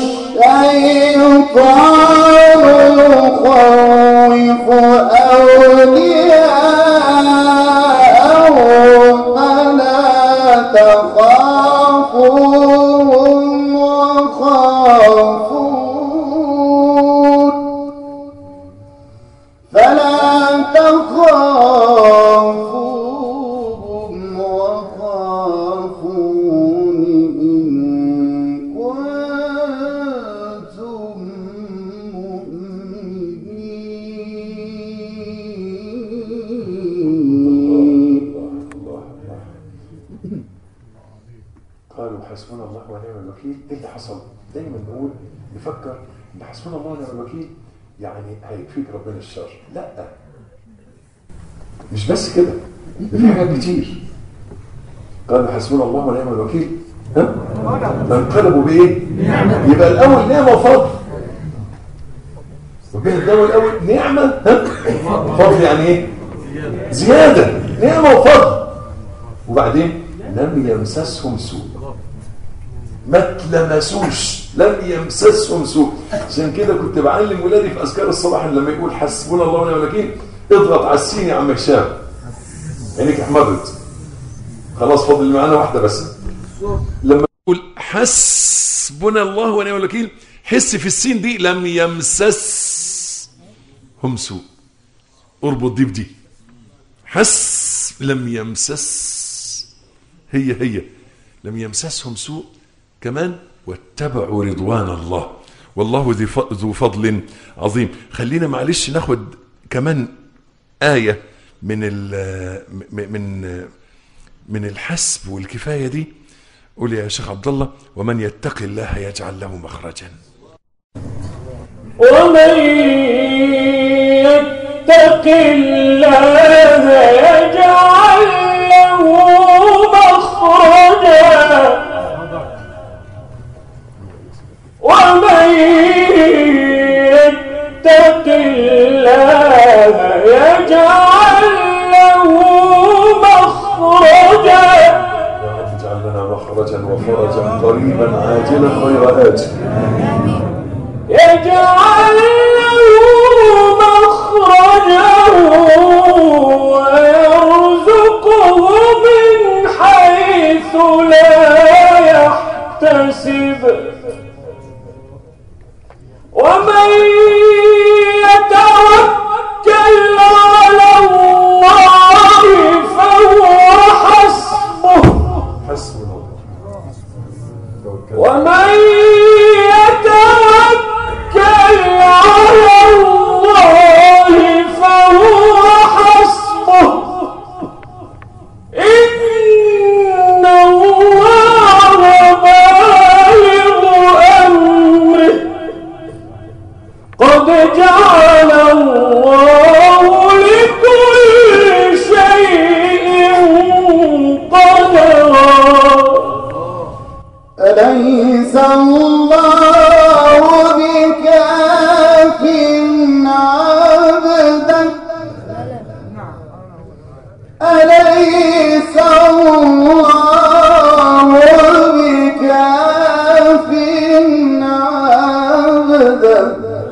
الشيطان يخوف أولياءه فلا تخافوهم وخافون إن كنتم مؤمنين. قالوا حسبنا الله ونعم الوكيل. ايه اللي حصل؟ دايما نقول نفكر ان حسبنا الله ونعم الوكيل يعني هيكفيك ربنا الشر. لا، مش بس كده، ده في حاجات كتير. قالوا حسبنا الله ونعم الوكيل، فانقلبوا بايه؟ يبقى الاول نعمه وفضل. وكان الدواء الاول نعمه، فضل يعني ايه؟ زياده. نعمه وفضل. وبعدين لم يمسسهم سوء، ما تلمسوش، لم يمسسهم سوء. عشان كده كنت بعلم ولادي في اذكار الصباح لما يقول حسبنا الله ونعم الوكيل اضغط على السين يا عم هشام، عينيك احمرت. خلاص فاضل اللي معانا واحده بس. لما يقول حسبنا الله ونعم الوكيل حس في السين دي لم يمسسهم سوء، اربط دي بدي. حس لم يمسس، هي لم يمسسهم سوء. كمان واتبعوا رضوان الله والله ذو فضل عظيم. خلينا معلش ناخد كمان آية من الحسب والكفاية دي. قول يا شيخ عبد الله: ومن يتق الله يجعل له مخرجا. ومن يتق الله يجعل له مخرجا ومن يتق الله يجعل له مخرجا. يا رب اجعل لنا مخرجا وفرجا قريبا عاجلا غير آجل. يجعل له مخرجا ويرزقه من حيث لا يحتسب ومن يتوكل على الله فهو حسبه. حسبنا الله. ومن يتوكل على الله فهو حسبه إن الله بالغ أمره قد جعل الله لكل شيء قدرا. أليس الله بكاف عبده أليس الله بكاف عبده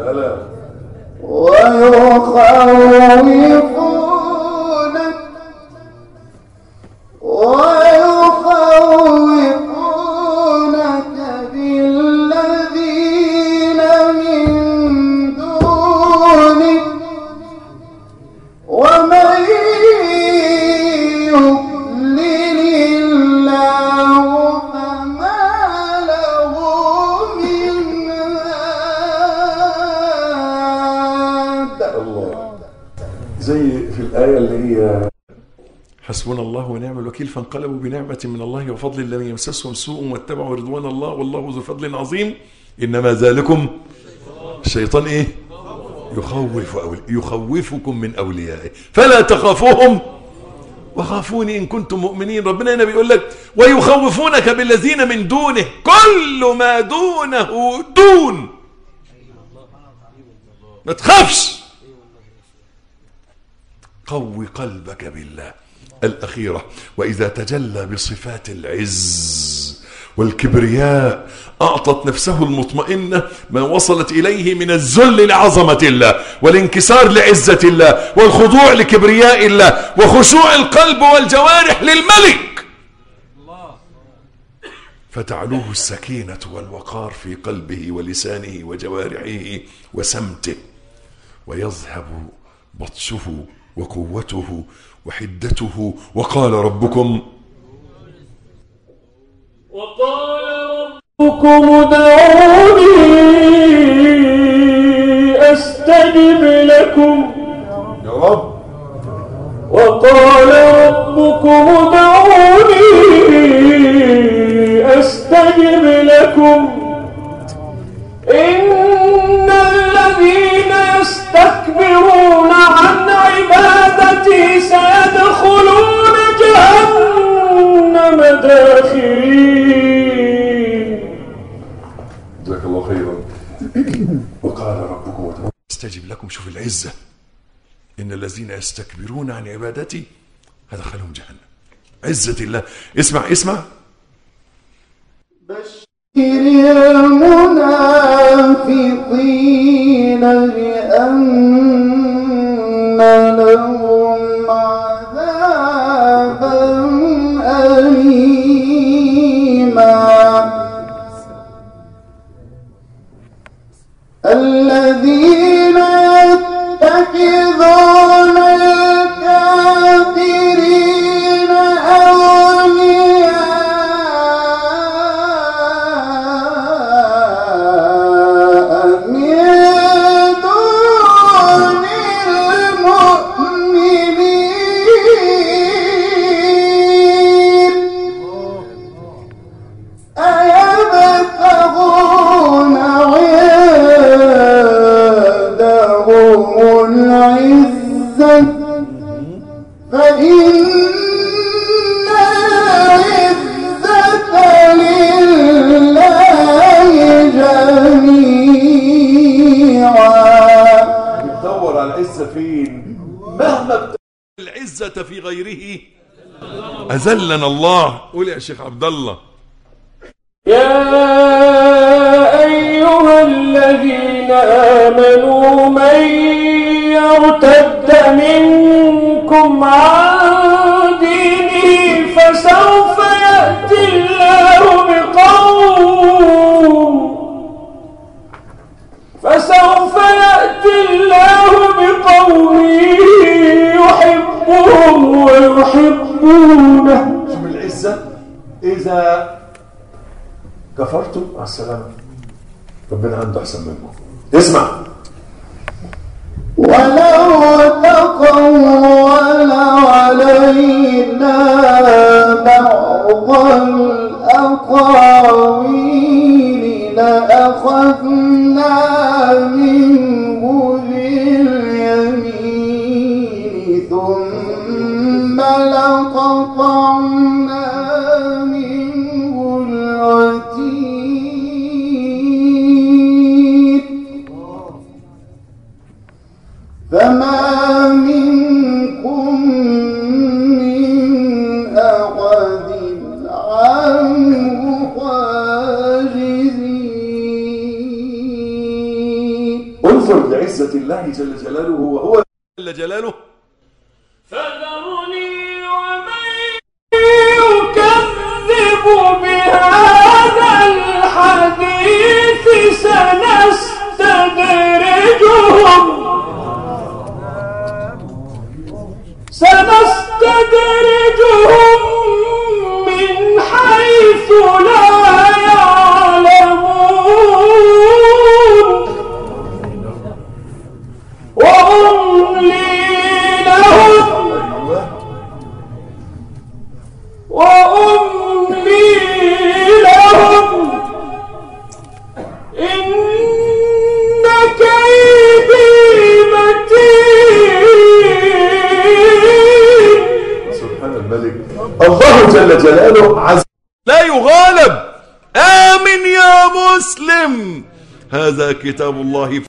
ويخوفونك بالذين من دونه ومن يضلل الله فما له من هاد. الله. زي في الآية اللي هي حسبنا الله ونعم الوكيل فانقلبوا بنعمة من الله وفضل لم يمسسهم سوء واتبعوا رضوان الله والله ذو فضل عظيم. إنما ذلكم الشيطان إيه؟ يخوفكم من أوليائه فلا تخافوهم وخافوني إن كنتم مؤمنين. ربنا هنا بيقول لك ويخوفونك بالذين من دونه، كل ما دونه دون، ما تخافش. قوي قلبك بالله. الأخيرة. وإذا تجلى بصفات العز والكبرياء أعطت نفسه المطمئنة ما وصلت إليه من الذل لعظمة الله، والانكسار لعزة الله، والخضوع لكبرياء الله، وخشوع القلب والجوارح للملك، فتعلوه السكينة والوقار في قلبه ولسانه وجوارحه وسمته، ويذهب بطشه وقوته وحدته. وقال ربكم ادعوني أستجب لكم. يا رب. وقال ربكم ادعوني أستجب لكم. إن الذين يستكبرون عن عبادتي سيدخلون جهنم داخرين. جزاك الله خيرا. وقال ربكم ادعوني استجب لكم. شوف العزة، إن الذين يستكبرون عن عبادتي هدخلهم جهنم. عزة الله. اسمع بشر المنافقين بأن لهم عذابا أليما. الذين يتخذون الكافرين أولياء من دون المؤمنين أيبتغون عندهم العزة فإن العزة لله جميعا. بتدور على العزة فين؟ مهما العزة في غيره أذلنا الله. قول يا شيخ عبد الله. يا أيها الذين آمنوا من يرتد منكم عن دينه فسوف يأتي الله بقوم يحبهم ويحبونه. شوف العزة. إذا كفرتم مع السلامة، ربنا عنده أحسن منكم. اسمع. ولو تقول علينا بعض الأقاويل لأخذنا منه باليمين ثم لقطعنا منه الوتين فما منكم من أحد عنه حاجزين. انظر لعزة الله جل جلاله. وهو جل جلاله. فذرني ومن يكذب بهذا الحديث سنستدرجهم من حيث لا يعلمون وأملي لهم إن كيدي متين. سبحان الملك. الله جل جلاله عز لا يغالب. آمن يا مسلم، هذا كتاب الله.